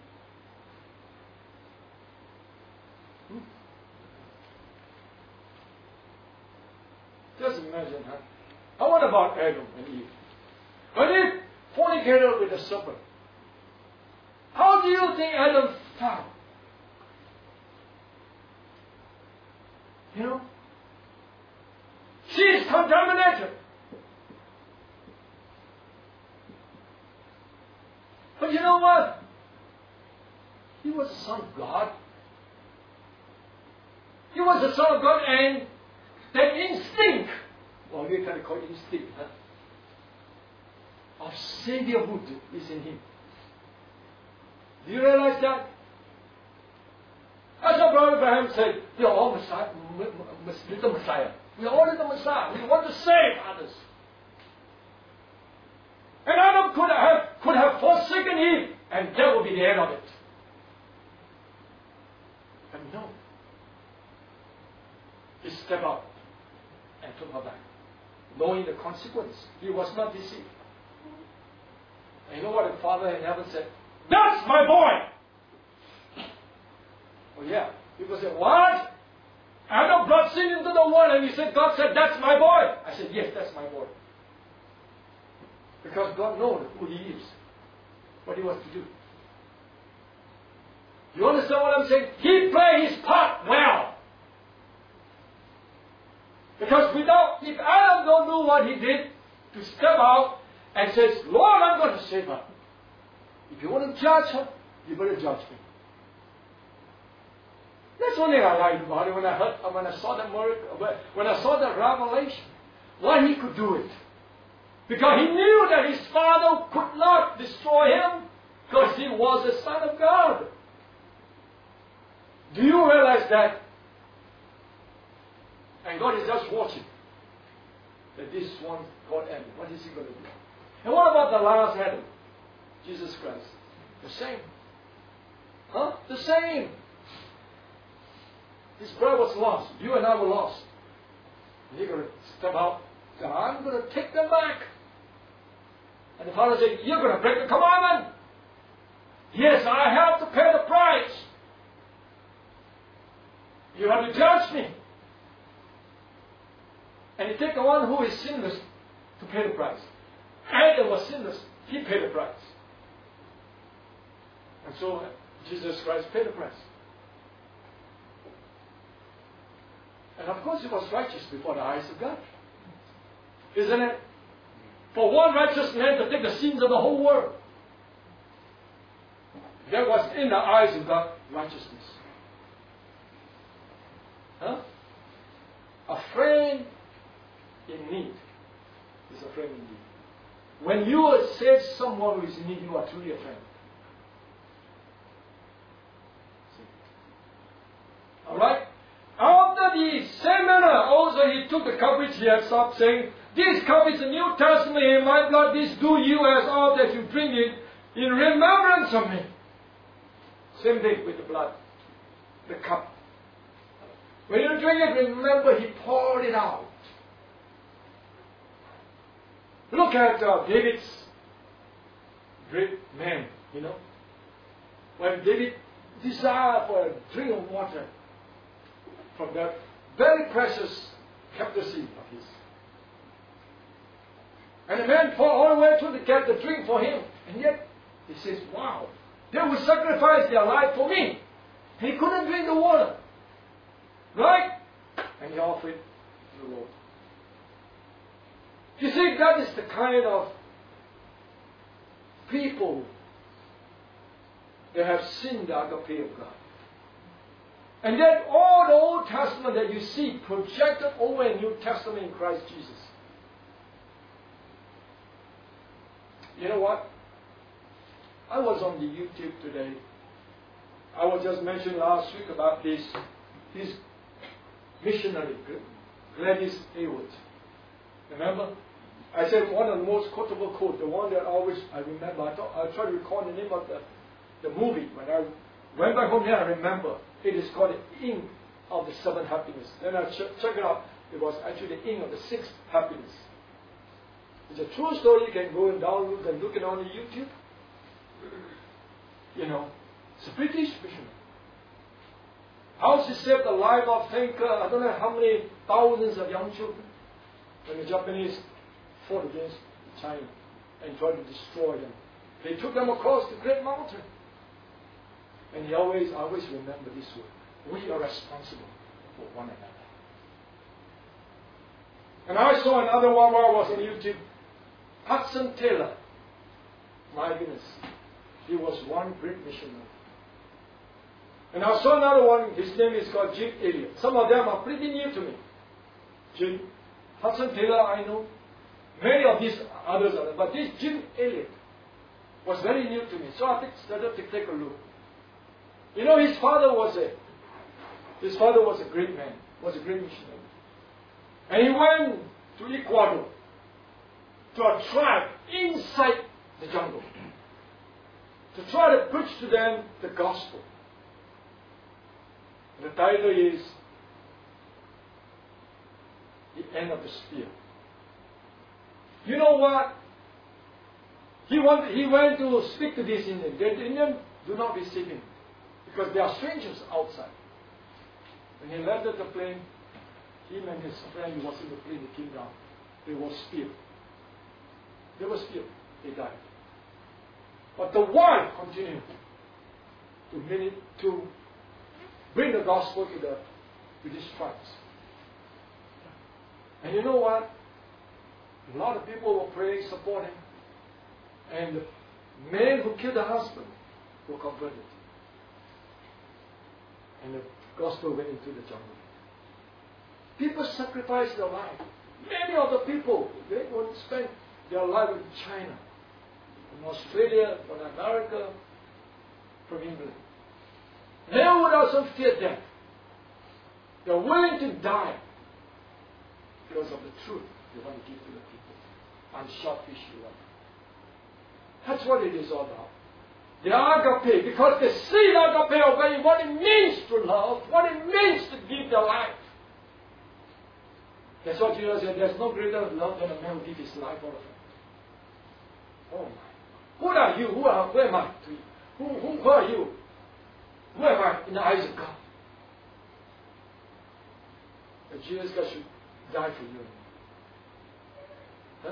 you. Just imagine, what about Adam and Eve? When they fornicated with the serpent, how do you think Adam felt? You know? She is contaminated. But you know what? He was the Son of God. He was the Son of God, and that instinct, well, we kind of call it instinct, of Saviorhood is in him. Do you realize that? As our brother Abraham said, we are all Messiah, little Messiah. We are all little Messiah. We want to save others. And Adam could have forsaken Eve, and that would be the end of it. But no. He stepped out and took her back, knowing the consequence. He was not deceived. And you know what the Father in heaven said? That's my boy! Oh yeah. People said, what? Adam brought sin into the world, and God said, that's my boy. I said, yes, that's my boy. Because God knows who he is, what he wants to do. You understand what I'm saying? He played his part well. Because if Adam don't know what he did, to step out and says, Lord, I'm going to save her. If you want to judge her, you better judge me. That's one thing I liked about it when I saw the miracle, when I saw the revelation, why he could do it. Because he knew that his father could not destroy him, because he was the Son of God. Do you realize that? And God is just watching. That this one God Adam, what is he going to do? And what about the last Adam? Jesus Christ. The same. Huh? The same. His brother was lost. You and I were lost. And you're going to step out. Say, I'm going to take them back. And the Father said, you're going to break the commandment. Yes, I have to pay the price. You have to judge me. And you take the one who is sinless to pay the price. Adam was sinless. He paid the price. And so Jesus Christ paid the price. And of course he was righteous before the eyes of God. Isn't it? For one righteous man to take the sins of the whole world. That was in the eyes of God righteousness. Huh? A friend in need is a friend indeed. When you save someone who is in need, you are truly a friend. Alright? After the same manner, also he took the cup which he had stopped, saying, this cup is the New Testament in my blood, this do you as oft as you drink it in remembrance of me. Same thing with the blood, the cup. When you drink it, remember he poured it out. Look at David's great man, you know. When David desired for a drink of water from that very precious capital seed of his. And the man fought all the way to get the drink for him. And yet, he says, wow, they would sacrifice their life for me. And he couldn't drink the water. Right? And he offered it to the Lord. You see, that is the kind of people that have sinned the agape of God. And then all the Old Testament that you see projected over in New Testament in Christ Jesus. You know what? I was on the YouTube today. I was just mentioned last week about this missionary, Gladys Aylward. Remember? I said one of the most quotable quotes, the one that I remember. I tried to recall the name of the movie. When I went back home here, I remember. It is called The Inn of the Seventh Happiness. Then I checked it out. It was actually the Inn of the Sixth Happiness. It's a true story. You can go and download and look it on the YouTube. You know, it's a British missionary. How she saved the life of, I don't know how many thousands of young children when the Japanese fought against China and tried to destroy them. They took them across the Great Mountain. And I always remember this word. We are responsible for one another. And I saw another one where I was on YouTube. Hudson Taylor. My goodness. He was one great missionary. And I saw another one. His name is called Jim Elliot. Some of them are pretty new to me. Jim Hudson Taylor, I know. Many of these others are. But this Jim Elliot was very new to me. So I started to take a look. You know, his father was a great man. Was a great missionary. And he went to Ecuador to a tribe inside the jungle to try to preach to them the gospel. The title is The End of the Spear. You know what? He went to speak to these Indians. The Indians do not receive him because they are strangers outside. When he landed the plane, him and his friend who was in the plane, they came down. They were speared. They were speared. They died. But the wife continued to bring the gospel to these tribes. And you know what? A lot of people were praying, supporting. And the men who killed the husband were converted. And the gospel went into the jungle. People sacrificed their life. Many of the people, they would spend their life in China, from Australia, from America, from England. They would also fear death. They're willing to die because of the truth they want to give to the people. Unselfish love. That's what it is all about. The agape, because they see the agape of what it means to love, what it means to give their life. That's what Jesus said. There's no greater love than a man who gives his life for a friend. Oh my. Who are you? Who am I to you? Who are you? Who am I in the eyes of God? That Jesus Christ should die for you. Huh?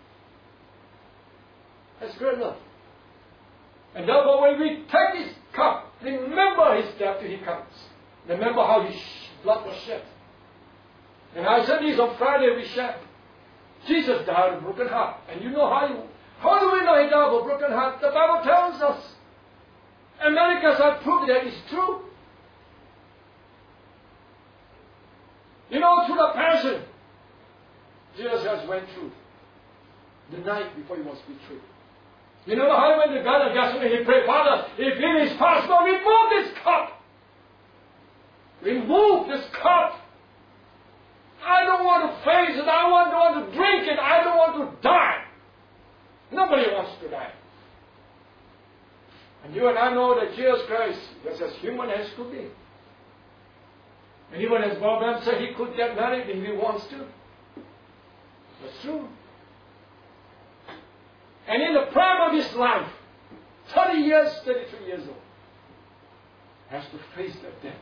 That's great love. And therefore when we take his cup, remember his death till he comes. Remember how his blood was shed. And I said this on Friday we shared. Jesus died with a broken heart. And you know how do we know he died with a broken heart? The Bible tells us. Americans have proved that it's true. You know, through the passion, Jesus has went through the night before he was betrayed. You know how he went to God and Gethsemane, he prayed, Father, if it is possible, remove this cup. Remove this cup. I don't want to face it. I don't want to drink it. I don't want to die. Nobody wants to die. And you and I know that Jesus Christ is as human as could be. And even as Bob Ram said, he could get married if he wants to. That's true. And in the prime of his life, 30 years, 33 years old, has to face that death.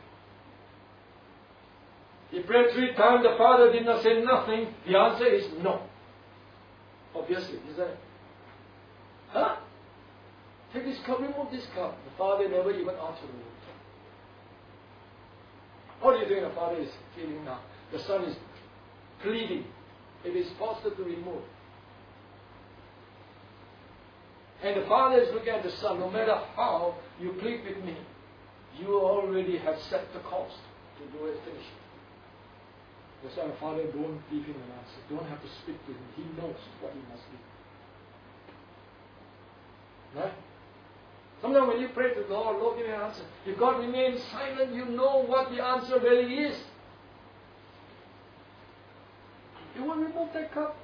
He prayed 3 times. The Father did not say nothing. The answer is no. Obviously, isn't it? Huh? Take this cup, remove this cup. The Father never even answered the word. What do you think the Father is feeling now? The Son is pleading. It is possible to remove. And the Father is looking at the Son. No matter how you plead with me, you already have set the cost to do it, finish it. That's why the Father don't give him an answer. Don't have to speak to him. He knows what he must do. Right? Sometimes when you pray to God, Lord, give me an answer. If God remains silent, you know what the answer really is. You will remove that cup.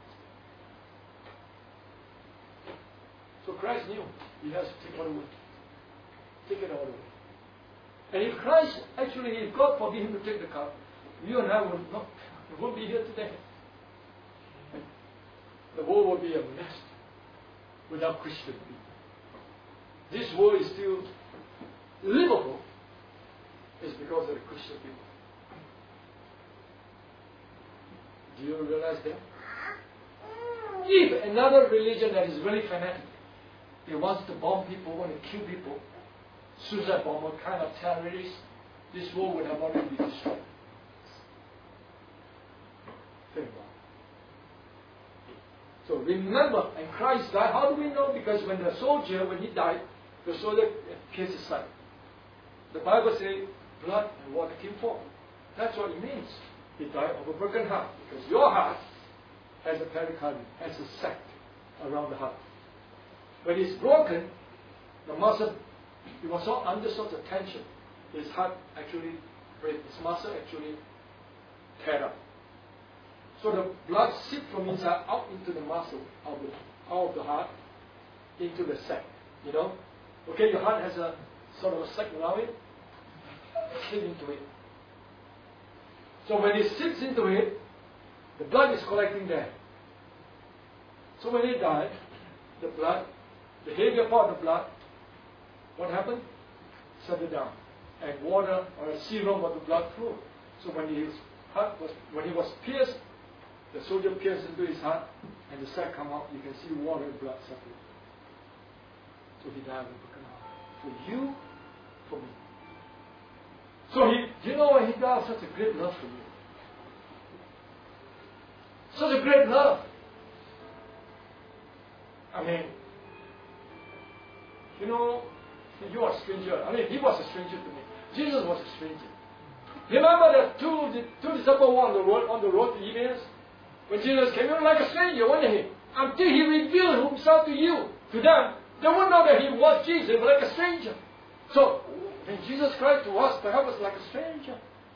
So Christ knew he has to take it away. Take it all away. And if Christ, actually, if God forbid him to take the cup, you and I won't be here today. The world will be a mess without Christian people. This world is still livable is because of the Christian people. Do you realize that? If another religion that is really fanatic, they want to bomb people, want to kill people, suicide bomber, kind of terrorists, this world would have already been destroyed. Think about it. remember, and Christ died. How do we know? Because when the soldier, when he died, the soldier pierced his side. The Bible says blood and water came forth. That's what it means. He died of a broken heart. Because your heart has a pericardium, has a sac around the heart. When it's broken, the muscle, it was all under such a tension. His heart actually breaks, his muscle actually tear up. So the blood seeps from inside out into the muscle, out of the heart, into the sac. You know? Okay, your heart has a sort of a sac around it, slip into it. So when it slips into it, the blood is collecting there. So when he died, the blood, the heavier part of the blood, what happened? Settled down. And water or a serum of the blood flowed. So when he was pierced, the soldier pierced into his heart, and the sac come out, you can see water and blood separate. So he died with a broken heart. For you, for me. So you know why he died? Such a great love for you. Such a great love. I mean, you know, you are a stranger. I mean, he was a stranger to me. Jesus was a stranger. Remember the two disciples were on the road to Emmaus? When Jesus came in like a stranger, wasn't he? Until he revealed himself to you, to them, they wouldn't know that he was Jesus, but like a stranger. So, when Jesus cried to us, perhaps was like a stranger.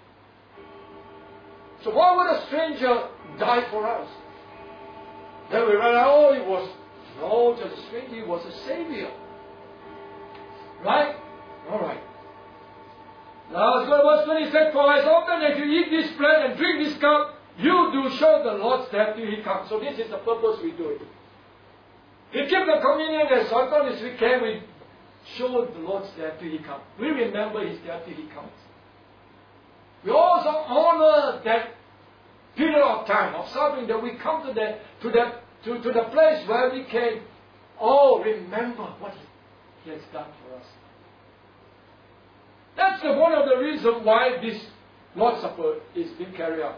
So why would a stranger die for us? Then we realize, oh, he was no just a stranger, he was a Savior. Right? Alright. Now let's go to verse 26. For as often as you eat this bread and drink this cup, you do show the Lord's death till he comes. So this is the purpose we do it. We keep the communion as often as we can. We show the Lord's death till he comes. We remember his death till he comes. We also honor that period of time of suffering that we come to the place where we can remember what he has done for us. That's one of the reasons why this Lord's Supper is being carried out.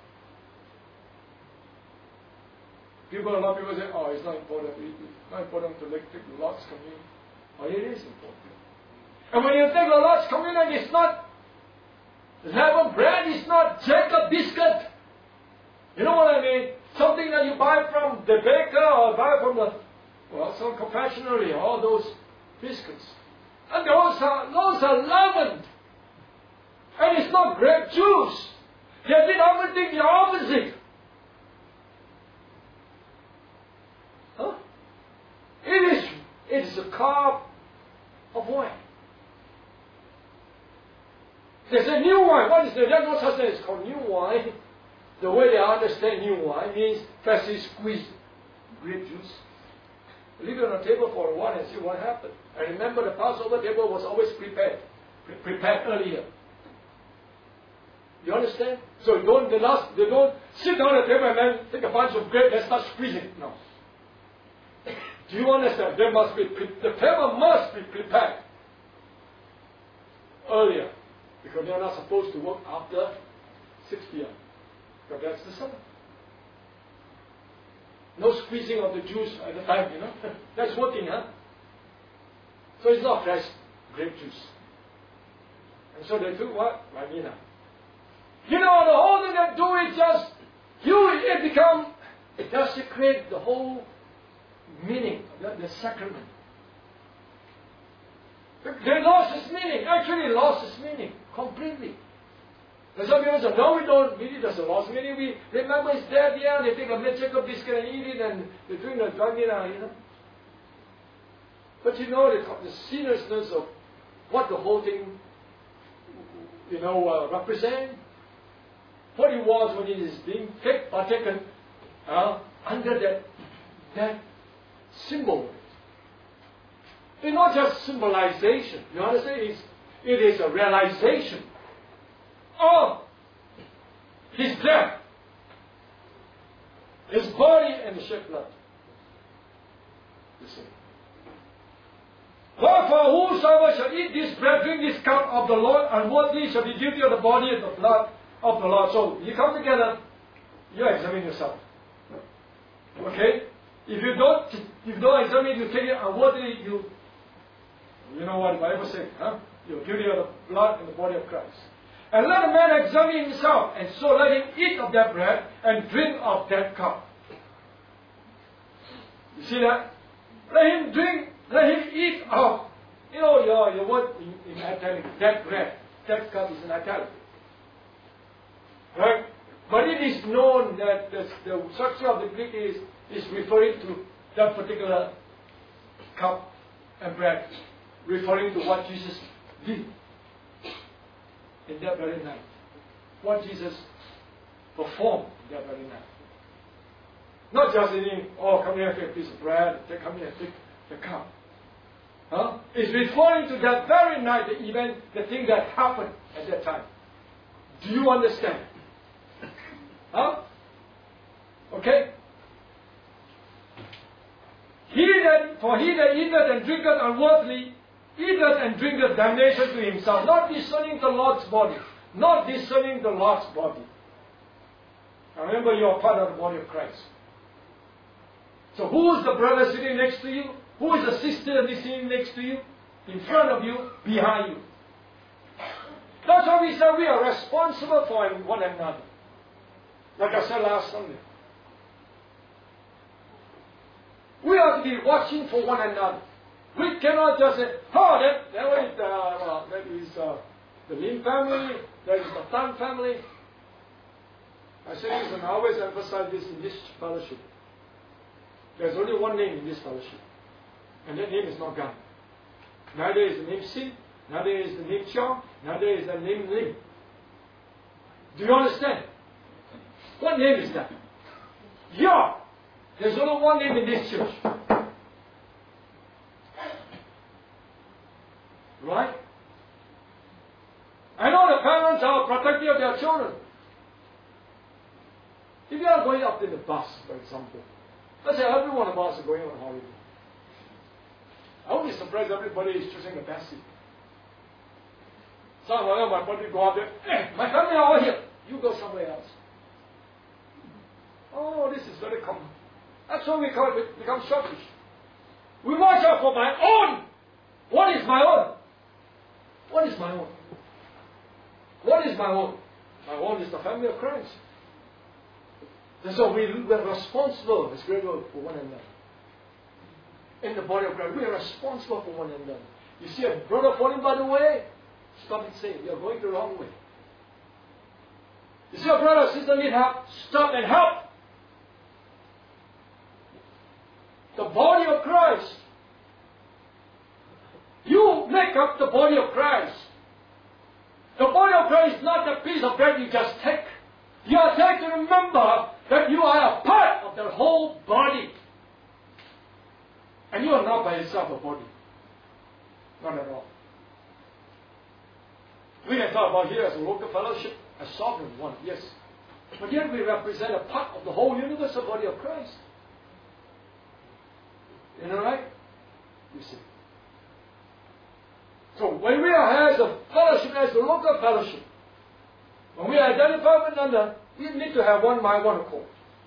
A lot of people say, oh, it's not important. It's not important to take the Lord's Communion. Oh, it is important. And when you take the Lord's Communion, it's not leavened bread, it's not Jacob biscuit. You know what I mean? Something that you buy from the baker or buy from some confectionery, all those biscuits. And those are leavened. And it's not grape juice. They did everything the opposite. Huh? It is a cup of wine. There's a new wine. What is the There's no such thing. It's called new wine. The way they understand new wine means freshly squeezed grape juice. Leave it on the table for a while and see what happens. And remember, the Passover table was always prepared earlier. You understand? So they don't sit down at the table and then take a bunch of grape and start squeezing. No. Do you understand? The table must be prepared earlier, because they are not supposed to work after 6 p.m. Because that's the Sabbath. No squeezing of the juice at the time, you know. That's working, huh? So it's not fresh grape juice. And so they took what? Ribena. You know, the whole thing they do is just, it desecrates the whole meaning of the sacrament. They lost its meaning. Actually lost its meaning completely. And some people say, no, we don't really, there's a lost meaning. We remember it's there, yeah, they take a Jacob biscuit and eat it, and they're doing the Ribena, you know. But you know the seriousness of what the whole thing, represent. What it was when it is being partaken under that symbol. It's not just symbolization. You understand? It is a realization of his death, his body, and the shed blood. You see. Wherefore, whosoever shall eat this bread, drink this cup of the Lord, unworthily shall be guilty of the body and the blood of the Lord. So, you come together, you examine yourself. Okay? If you don't examine, you take it unworthily, you know what the Bible says, huh? You're guilty of the blood and the body of Christ. And let a man examine himself, and so let him eat of that bread and drink of that cup. You see that? Let him eat of, your word in italic, that bread. That cup is in italic. Right? But it is known that the structure of the Greek is referring to that particular cup and bread, referring to what Jesus did in that very night. What Jesus performed in that very night. Not just saying, come here, take a piece of bread, come here, take the cup. Huh? It's referring to that very night, the event, the thing that happened at that time. Do you understand? Huh? Okay? For he that eateth and drinketh unworthily, eateth and drinketh damnation to himself, not discerning the Lord's body. Not discerning the Lord's body. Now remember, you are part of the body of Christ. So who is the brother sitting next to you? Who is the sister sitting next to you? In front of you, behind you. That's why we say we are responsible for one another. Like I said last Sunday. We have to be watching for one another. We cannot just say, that is the Lim family, that is the Tan family. I say this and I always emphasize this in this fellowship. There's only one name in this fellowship. And that name is not God. Neither is the name Sim, neither is the name Chiang, neither is the name Lim. Do you understand? What name is that? Yeah. There's only one name in this church. Right? I know the parents are protective of their children. If you are going up in the bus, for example, let's say every one of us are going on holiday. I won't be surprised everybody is choosing the best seat. Some of my buddy go out there, my family are all here. You go somewhere else. Oh, this is very common. That's why we call it become selfish. We watch out for my own. What is my own? What is my own? What is my own? My own is the family of Christ. And so we are responsible as grateful for one another. In the body of Christ, we are responsible for one another. You see a brother falling by the way, stop and say, you're going the wrong way. You see a brother or sister need help, stop and help. The body of Christ. You make up the body of Christ. The body of Christ is not a piece of bread you just take. You are there to remember that you are a part of the whole body. And you are not by yourself a body. Not at all. We can talk about here as a local fellowship, a sovereign one, yes. But yet we represent a part of the whole universal body of Christ. You know, right? You see. So when we are as a fellowship, as a local fellowship, when we identify with another, we need to have one mind, one accord.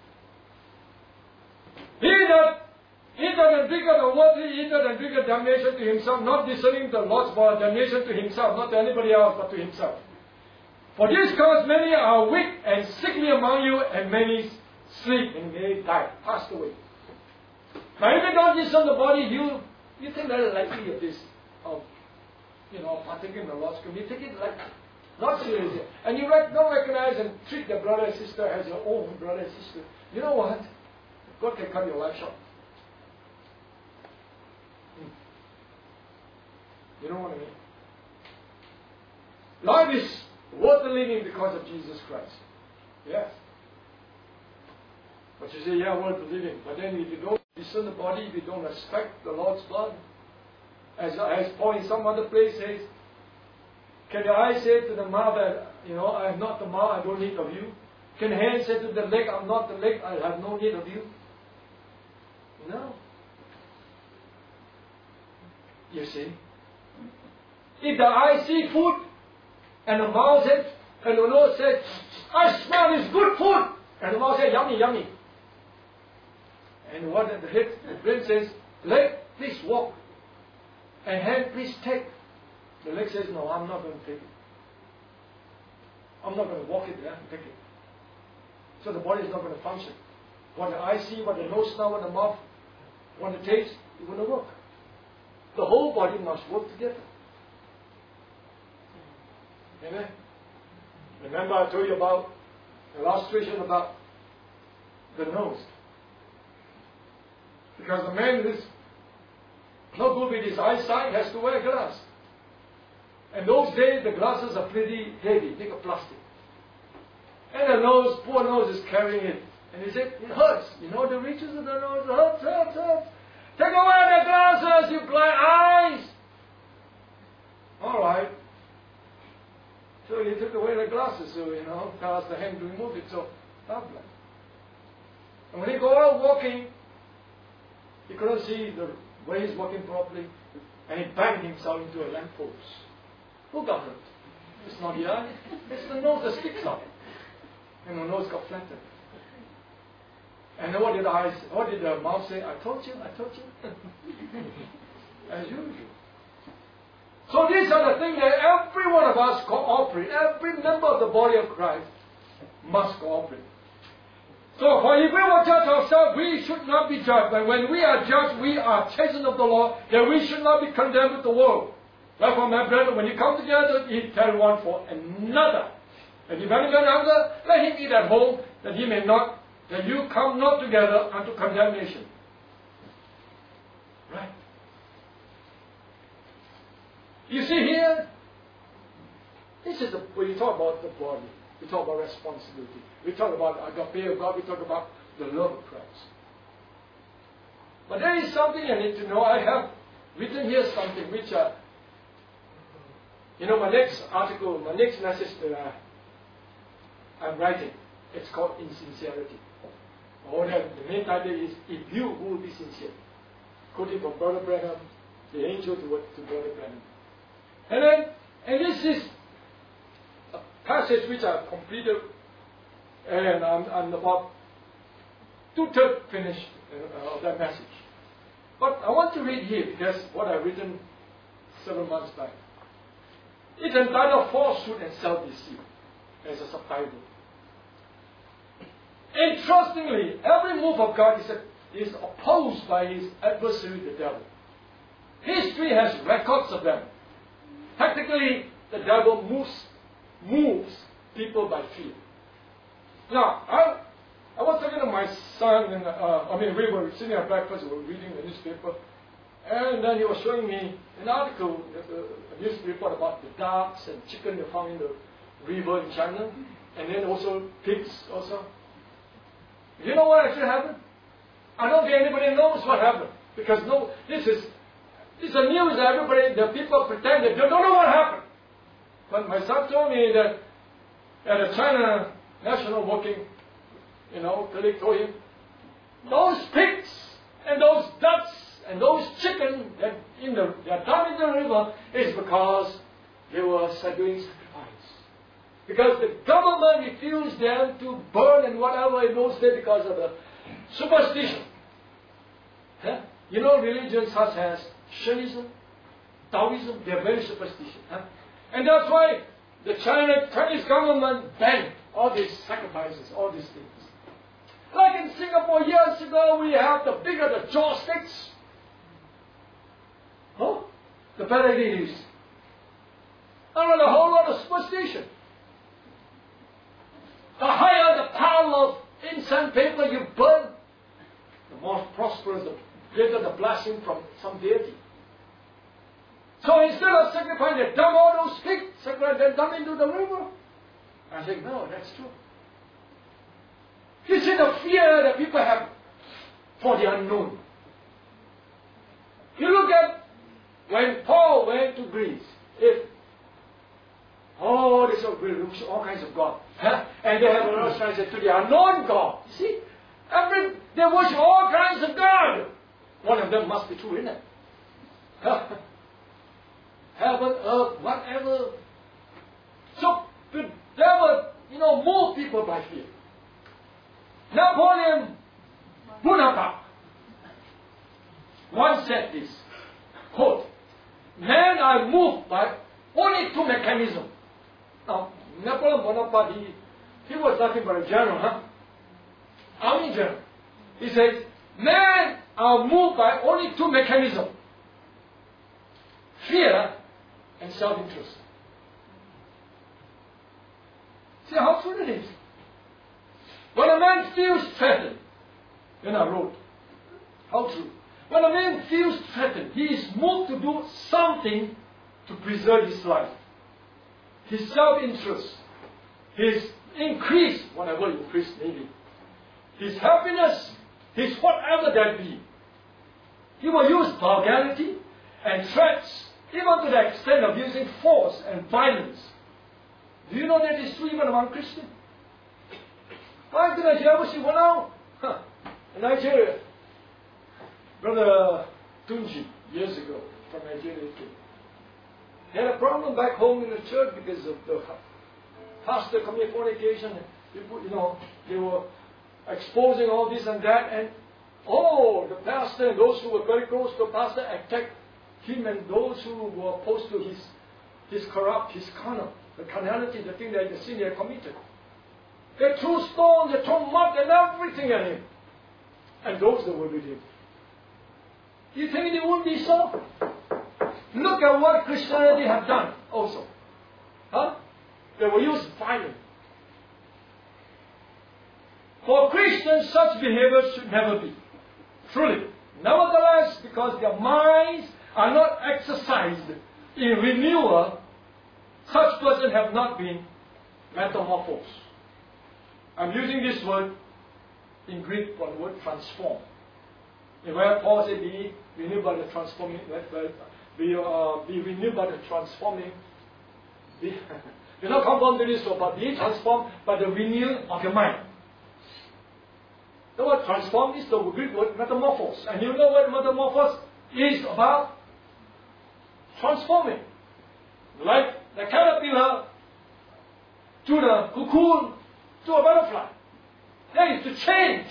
He that eateth and drinketh unworthily, eateth and drinketh damnation to himself, not discerning the Lord's body, damnation to himself, not to anybody else, but to himself. For this cause many are weak and sickly among you, and many sleep, and many die, passed away. Now, if you don't discern the body, you think very lightly of this, partaking in the Lord's Supper. You take it like not seriously. And you don't recognize and treat the brother and sister as your own brother and sister. You know what? God can cut your life short. You know what I mean? Life is worth the living because of Jesus Christ. Yes. But you say, yeah, worth the living. But then if you don't discern the body, if you don't respect the Lord's blood, as Paul in some other place says, can the eye say to the mouth that, I am not the mouth, I don't need of you? Can the hand say to the leg, I'm not the leg, I have no need of you? No. You see? If the eye see food, and the mouth says, and the nose says, I smell this good food, and the mouth says, yummy, yummy. And what the head, the brain says, leg, please walk. And hand, please take. The leg says, no, I'm not going to take it. I'm not going to walk it there and take it. So the body is not going to function. What the eye see, what the nose smell, what the mouth want to taste, it wouldn't work. The whole body must work together. Amen? Remember I told you about the illustration about the nose. Because the man who is not good with his eyesight has to wear glass. And those days the glasses are pretty heavy, thick of plastic. And the nose, poor nose, is carrying it. And he said, it hurts. You know the reaches of the nose, hurts. Take away the glasses, you blind eyes. All right. So he took away the glasses, so asked the hand to remove it, so not blind. And when he go out walking, he couldn't see the way he's walking properly, and he banged himself into a lamppost. Who got hurt? It's not the eye, it's the nose that sticks out. And the nose got flattened. And what did the mouth say? I told you. As usual. So these are the things that every one of us cooperate. Every member of the body of Christ must cooperate. So for if we will judge ourselves, we should not be judged. But when we are judged, we are chastened of the Lord, that we should not be condemned with the world. Therefore, my brethren, when you come together, eat, tell one for another. And if any man hunger, let him eat at home, that you come not together unto condemnation. Right? You see here, this is when you talk about the body, we talk about responsibility. We talk about agape of God, we talk about the love of Christ. But there is something I need to know. I have written here something which, my next article, my next message that I'm writing, it's called Insincerity. Or the main title is, If You Who Will Be Sincere. Quoting from Brother Branham, the angel to Brother Branham. And this is a passage which I've completed, and I'm about 2/3 finished of that message. But I want to read here, because what I've written several months back. It's entitled Falsehood and Self-Deceit, as a subtitle. Interestingly, every move of God is opposed by his adversary, the devil. History has records of them. Practically, the devil moves people by fear. Now, I was talking to my son, and we were sitting at breakfast, we were reading the newspaper, and then he was showing me an article, a news report about the ducks and chicken they found in the river in China, and then also pigs also. You know what actually happened? I don't think anybody knows what happened. Because this is the news that everybody, the people pretend they don't know what happened. But my son told me that at a China National Working, colleague told him, those pigs and those ducks and those chicken that are down in the river is because they were doing sacrifice. Because the government refused them to burn and whatever in those days because of the superstition. Huh? Religions such as Shintoism, Taoism, they are very superstitious. Huh? And that's why the Chinese government banned all these sacrifices, all these things. Like in Singapore years ago, we have the bigger the jaw sticks, the better it is. And a whole lot of superstition. The higher the pile of incense paper you burn, the more prosperous, the greater the blessing from some deity. So instead of sacrificing, they dump all those pigs, they dump into the river. I think, no, that's true. You see the fear that people have for the unknown. You look at when Paul went to Greece, they worship all kinds of gods. Huh? And they have another translation to the unknown God. You see? They worship all kinds of God. One of them must be true, isn't it? Heaven, earth, whatever. So the devil, move people by fear. Napoleon Bonaparte once said this, quote, "Men are moved by only two mechanisms." Now, Napoleon Bonaparte, he was nothing but a general, army general. He says, "Men are moved by only two mechanisms, fear and self-interest." See how true it is. When a man feels threatened, then I wrote, how true. When a man feels threatened, he is moved to do something to preserve his life. His self-interest, his increase, whatever increase may be, his happiness, his whatever that be. He will use vulgarity and threats, even to the extent of using force and violence. Do you know that is true even among Christians? My goodness, you ever see one now? In Nigeria, Brother Tunji, years ago, from Nigeria came. He had a problem back home in the church because of the pastor committed fornication. They were exposing all this and that, and the pastor and those who were very close to the pastor attacked him and those who were opposed to his carnal, the carnality, the thing that the sin he had committed. They threw stones, they threw mud and everything at him. And those that were with him. You think it wouldn't be so? Look at what Christianity have done also. They will use violence. For Christians, such behavior should never be. Truly. Nevertheless, because their minds are not exercised in renewal, such persons have not been metamorphosed. I'm using this word in Greek for the word transform. And where Paul said, be renewed by the transforming, be renewed by the transforming, do not conform to this world, but be transformed by the renewal of your mind. The word transform is the Greek word metamorphos. And you know what metamorphos is about? Transforming. Like the caterpillar to the cocoon to a butterfly. That is to change.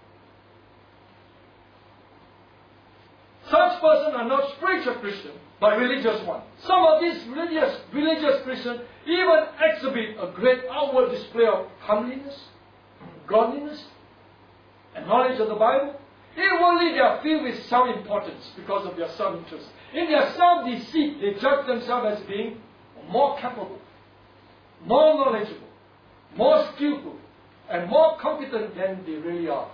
Such persons are not spiritual Christians, but religious ones. Some of these religious Christians even exhibit a great outward display of humbleness, godliness, and knowledge of the Bible. Inwardly they are filled with self-importance because of their self-interest. In their self-deceit, they judge themselves as being more capable, more knowledgeable, more skillful, and more competent than they really are.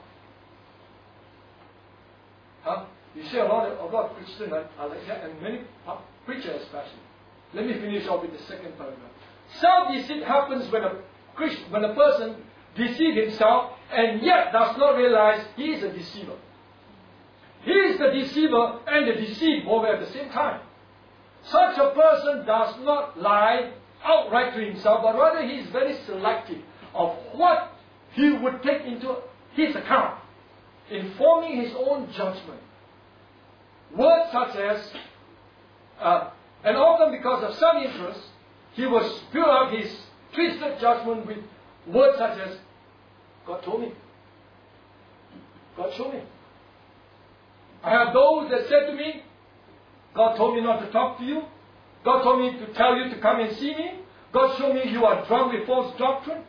You see a lot of Christians are like that, and many preachers especially. Let me finish off with the second paragraph. Self-deceit happens when a person deceives himself and yet does not realize he is a deceiver. He is the deceiver and the deceived both at the same time. Such a person does not lie outright to himself, but rather he is very selective of what he would take into his account in forming his own judgment. Words such as, and often because of self-interest, he will spill out his twisted judgment with words such as, God told me. God showed me. I have those that said to me, God told me not to talk to you. God told me to tell you to come and see me. God showed me you are drunk with false doctrine.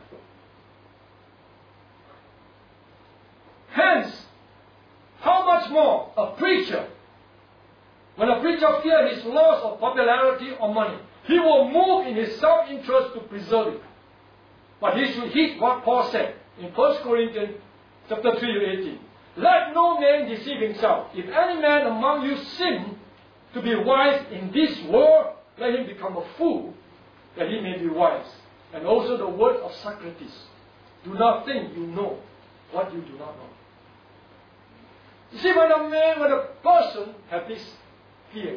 Hence, how much more a preacher, when a preacher fears his loss of popularity or money, he will move in his self-interest to preserve it. But he should heed what Paul said in 1 Corinthians chapter 3:18. Let no man deceive himself. If any man among you sin to be wise in this world, let him become a fool, that he may be wise. And also the word of Socrates. Do not think you know what you do not know. You see, when a person has this fear,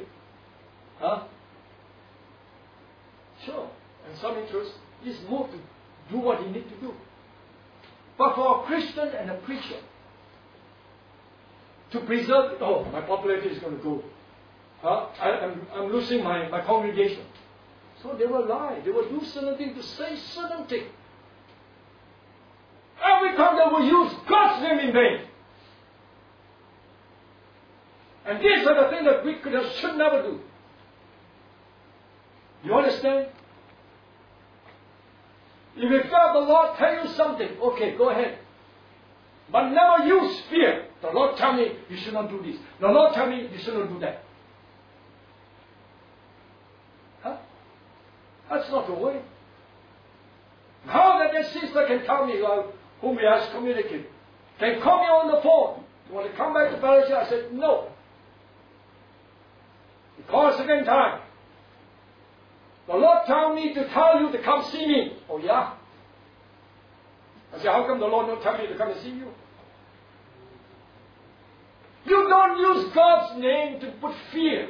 sure, and some interest, he's moved to do what he needs to do. But for a Christian and a preacher, to preserve, my popularity is going to go. I'm losing my congregation. So they will lie. They will do certain things to say certain things. Every time they will use God's name in vain. And these are the things that we should never do. You understand? If you feel the Lord tell you something, okay, go ahead. But never use fear. The Lord tell me you should not do this. The Lord tell me you should not do that. Huh? That's not the way. How that sister can tell me whom he has communicated? Can call me on the phone. You want to come back to fellowship? I said, no. He called a second time. The Lord told me to tell you to come see me. Oh, yeah? I said, how come the Lord not tell me to come and see you? You don't use God's name to put fear.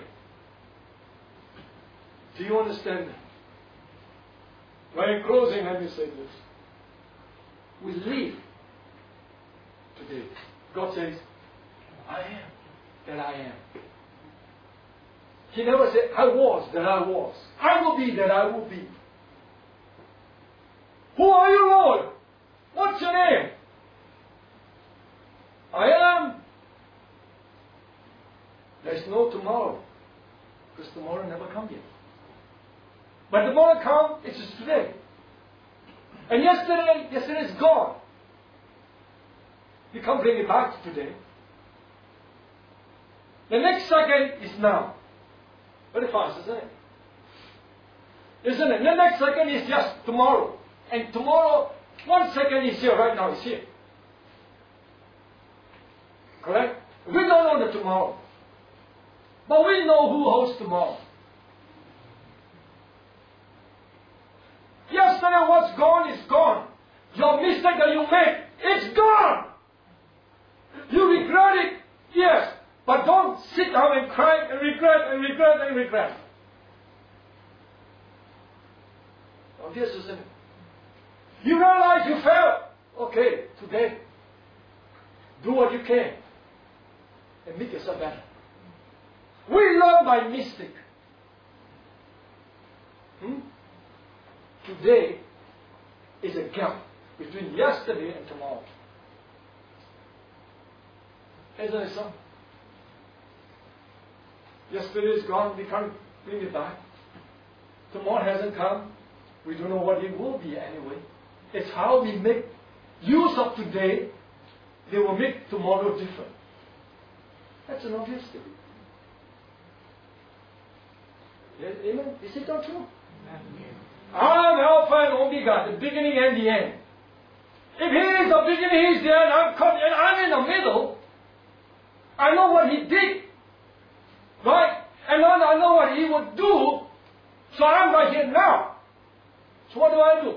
Do you understand that? Well, in closing, let me say this. We live today. God says, I am that I am. He never said, I was that I was. I will be that I will be. Who are you, Lord? What's your name? I am. There's no tomorrow. Because tomorrow never comes yet. But tomorrow comes, it's just today. And yesterday is gone. You can't bring it back to today. The next second is now. Very fast, isn't it? Isn't it? The next second is just tomorrow. And tomorrow, 1 second is here, right now is here. Correct? We don't know the tomorrow. But we know who holds tomorrow. Yesterday what's gone is gone. Your mistake that you made, it's gone. You regret it, yes. But don't sit down and cry and regret and regret and regret. Obvious, isn't it? You realize you failed. Okay, today, do what you can and make yourself better. We learn by mistake. Today is a gap between yesterday and tomorrow. Isn't it so? Yesterday is gone, we can't bring it back. Tomorrow hasn't come, we don't know what it will be anyway. It's how we make use of today, they will make tomorrow different. That's an obvious thing. Yes, amen? Is it not true? I am Alpha and Omega, the beginning and the end. If He is the beginning, He is the end, I'm in the middle. I know what He did. Right? And I know what He would do. So I'm right here now. So what do?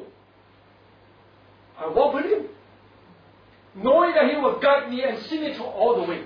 I walk with Him. Knowing that He will guide me and see me through all the way.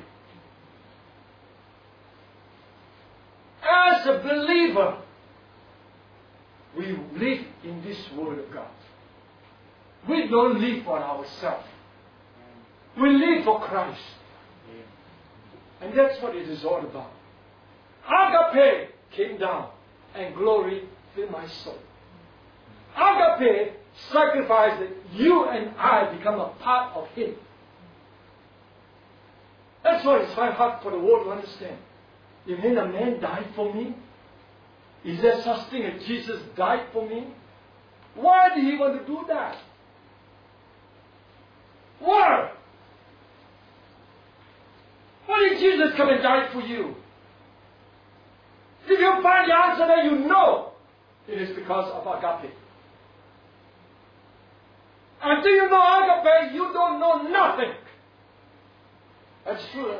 As a believer, we live in this Word of God. We don't live for ourselves. We live for Christ. And that's what it is all about. Agape came down and glory filled my soul. Agape sacrificed that you and I become a part of Him. That's why it's very hard for the world to understand. You mean a man died for me? Is there such thing as Jesus died for me? Why did He want to do that? Why? Why did Jesus come and die for you? If you find the answer that you know, it is because of agape. Until you know agape, you don't know nothing. That's true.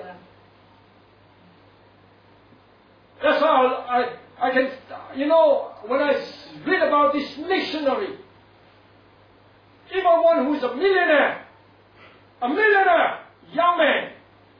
That's how I can, when I read about this missionary, even one who is a millionaire, young man,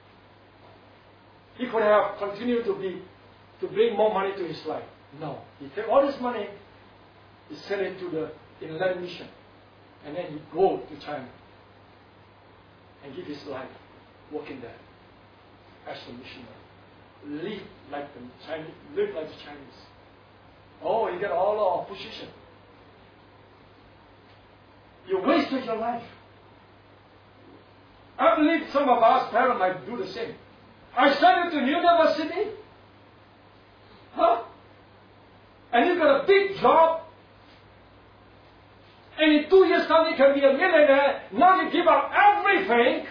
he could have continued to bring more money to his life. No. He took all this money, he sent it to the Inland Mission, and then he go to China and give his life working there as a missionary. Live like the Chinese. Oh, you get all the opposition. You wasted your life. I believe some of us parents might do the same. I sent you to university. Huh? And you got a big job. And in 2 years' time you can be a millionaire. Now you give up everything.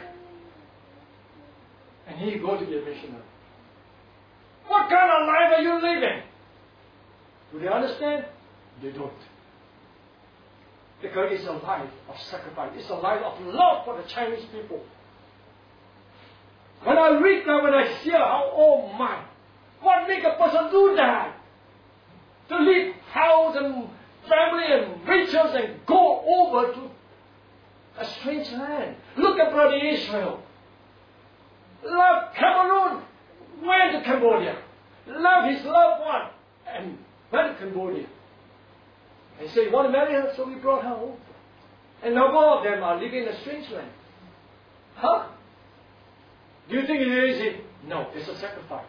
And here you go to be a missionary. What kind of life are you living? Do they understand? They don't. Because it's a life of sacrifice. It's a life of love for the Chinese people. When I read that, when I hear how, oh my, what make a person do that? To leave house and family and riches and go over to a strange land. Look at brother Israel. Left Cameroon, went to Cambodia. Left his loved one and went to Cambodia. And he said, you want to marry her? So we brought her over. And now all of them are living in a strange land. Huh? Do you think it is easy? No, it's a sacrifice.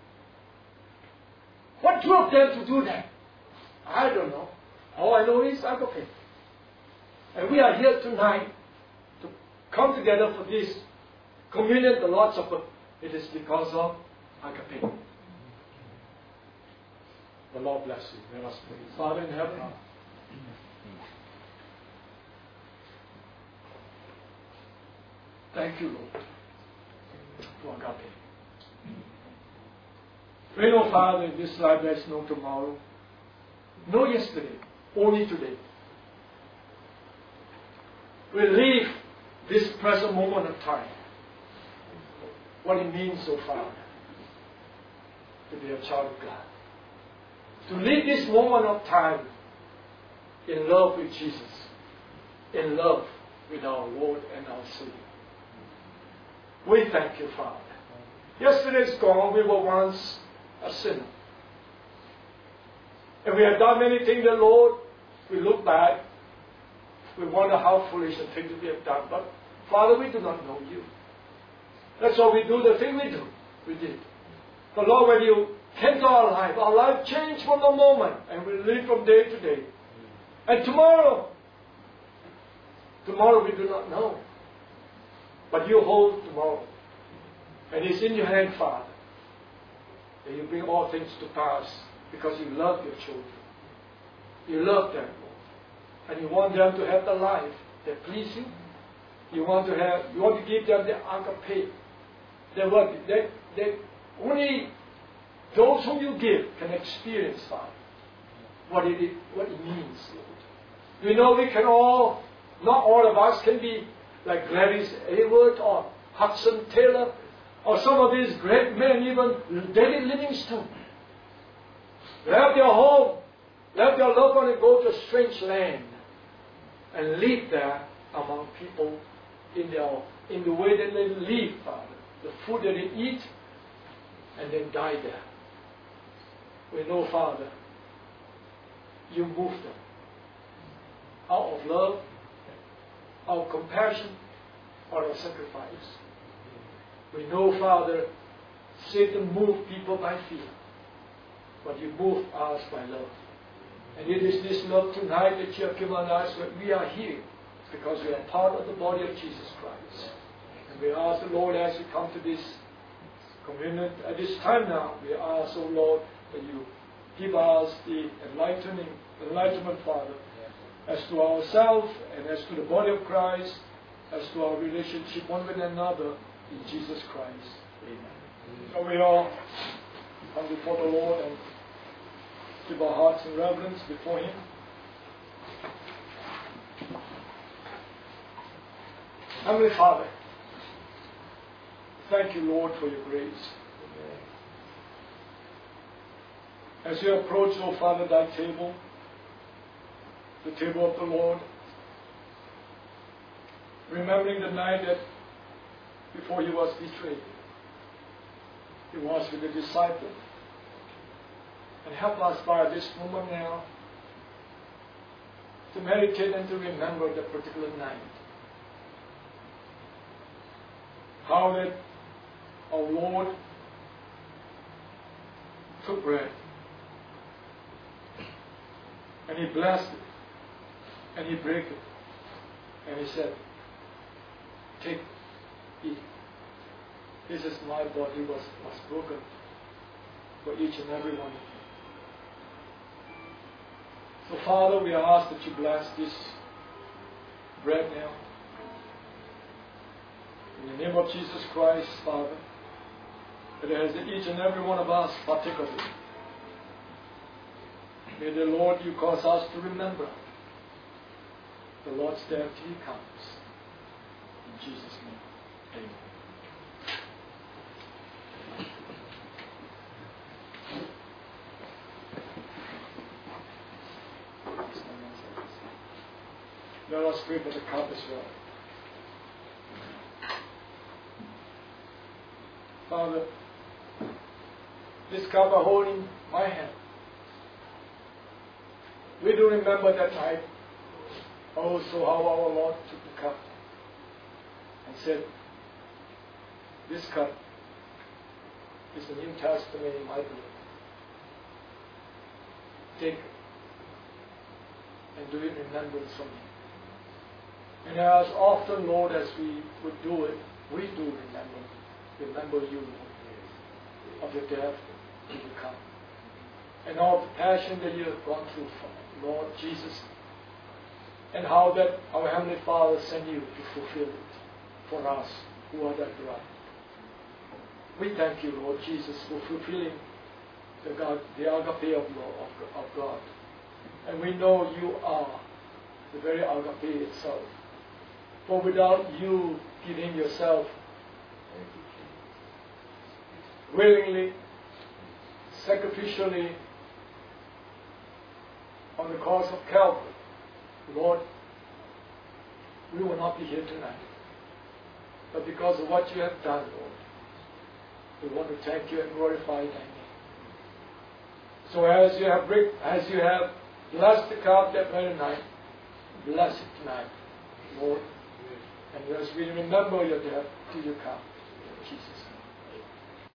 What drove them to do that? I don't know. All I know is agape. And we are here tonight to come together for this communion, the Lord's Supper. It is because of agape. The Lord bless you. Let us pray. Father in heaven, thank you, Lord, for agape. We know, Father, in this life there is no tomorrow, no yesterday, only today. We live this present moment of time. What it means so far to be a child of God. To live this moment of time in love with Jesus, in love with our Lord and our Savior. We thank you, Father. Yesterday's gone, we were once a sinner. And we have done many things, the Lord. We look back. We wonder how foolish the things we have done. But, Father, we do not know you. That's why we do the thing we do. We did. But, Lord, when you came to our life changed from the moment. And we live from day to day. And tomorrow we do not know. But you hold tomorrow. And it's in your hand, Father. And you bring all things to pass because you love your children. You love them, Lord. And you want them to have the life that pleases you. You want to give them the agape. That only those whom you give can experience, Father, what it means, Lord. We know we can all, not all of us can be like Gladys Aylward or Hudson Taylor or some of these great men, even David Livingstone. Left their home, left their loved one and go to a strange land and live there among people in the way that they live, Father. The food that they eat and then die there. We know, Father, you move them out of love, out of compassion, out of sacrifice. We know, Father, Satan moved people by fear, but you move us by love. And it is this love tonight that you have given us that we are here because we are part of the body of Jesus Christ. And we ask the Lord as we come to this communion at this time now, we ask, oh Lord, that you give us the enlightenment, Father, as to ourselves and as to the body of Christ, as to our relationship one with another in Jesus Christ. Amen. So we all come before the Lord and give our hearts in reverence before Him. Heavenly Father, thank you, Lord, for your grace. As you approach, oh Father, thy table, the table of the Lord, remembering the night that before he was betrayed, he was with the disciples. And help us by this moment now to meditate and to remember the particular night. How that our Lord took bread and he blessed it and he broke it and he said, take, eat. This is my body was broken for each and every one of you. So Father, we ask that you bless this bread now. In the name of Jesus Christ, Father, that as each and every one of us partake of it, may the Lord, you cause us to remember the Lord's death till He comes. In Jesus' name, amen. Let us pray for the cup as well. Father, this cup I hold in my hand. We do remember that night also how our Lord took the cup and said, this cup is the New Testament in my blood. Take it and do it in remembrance of me. And as often, Lord, as we would do it, we do remember you, Lord, of your death to come. And all the passion that you have gone through for Lord Jesus, and how that our Heavenly Father sent you to fulfill it for us who are that bride. We thank you, Lord Jesus, for fulfilling the agape of God. And we know you are the very agape itself. For without you giving yourself willingly, sacrificially on the cross of Calvary, Lord, we will not be here tonight. But because of what you have done, Lord, we want to thank you and glorify thy name. So as you have blessed the cup that very night, bless it tonight, Lord. And as we remember your death till you come, in Jesus' name.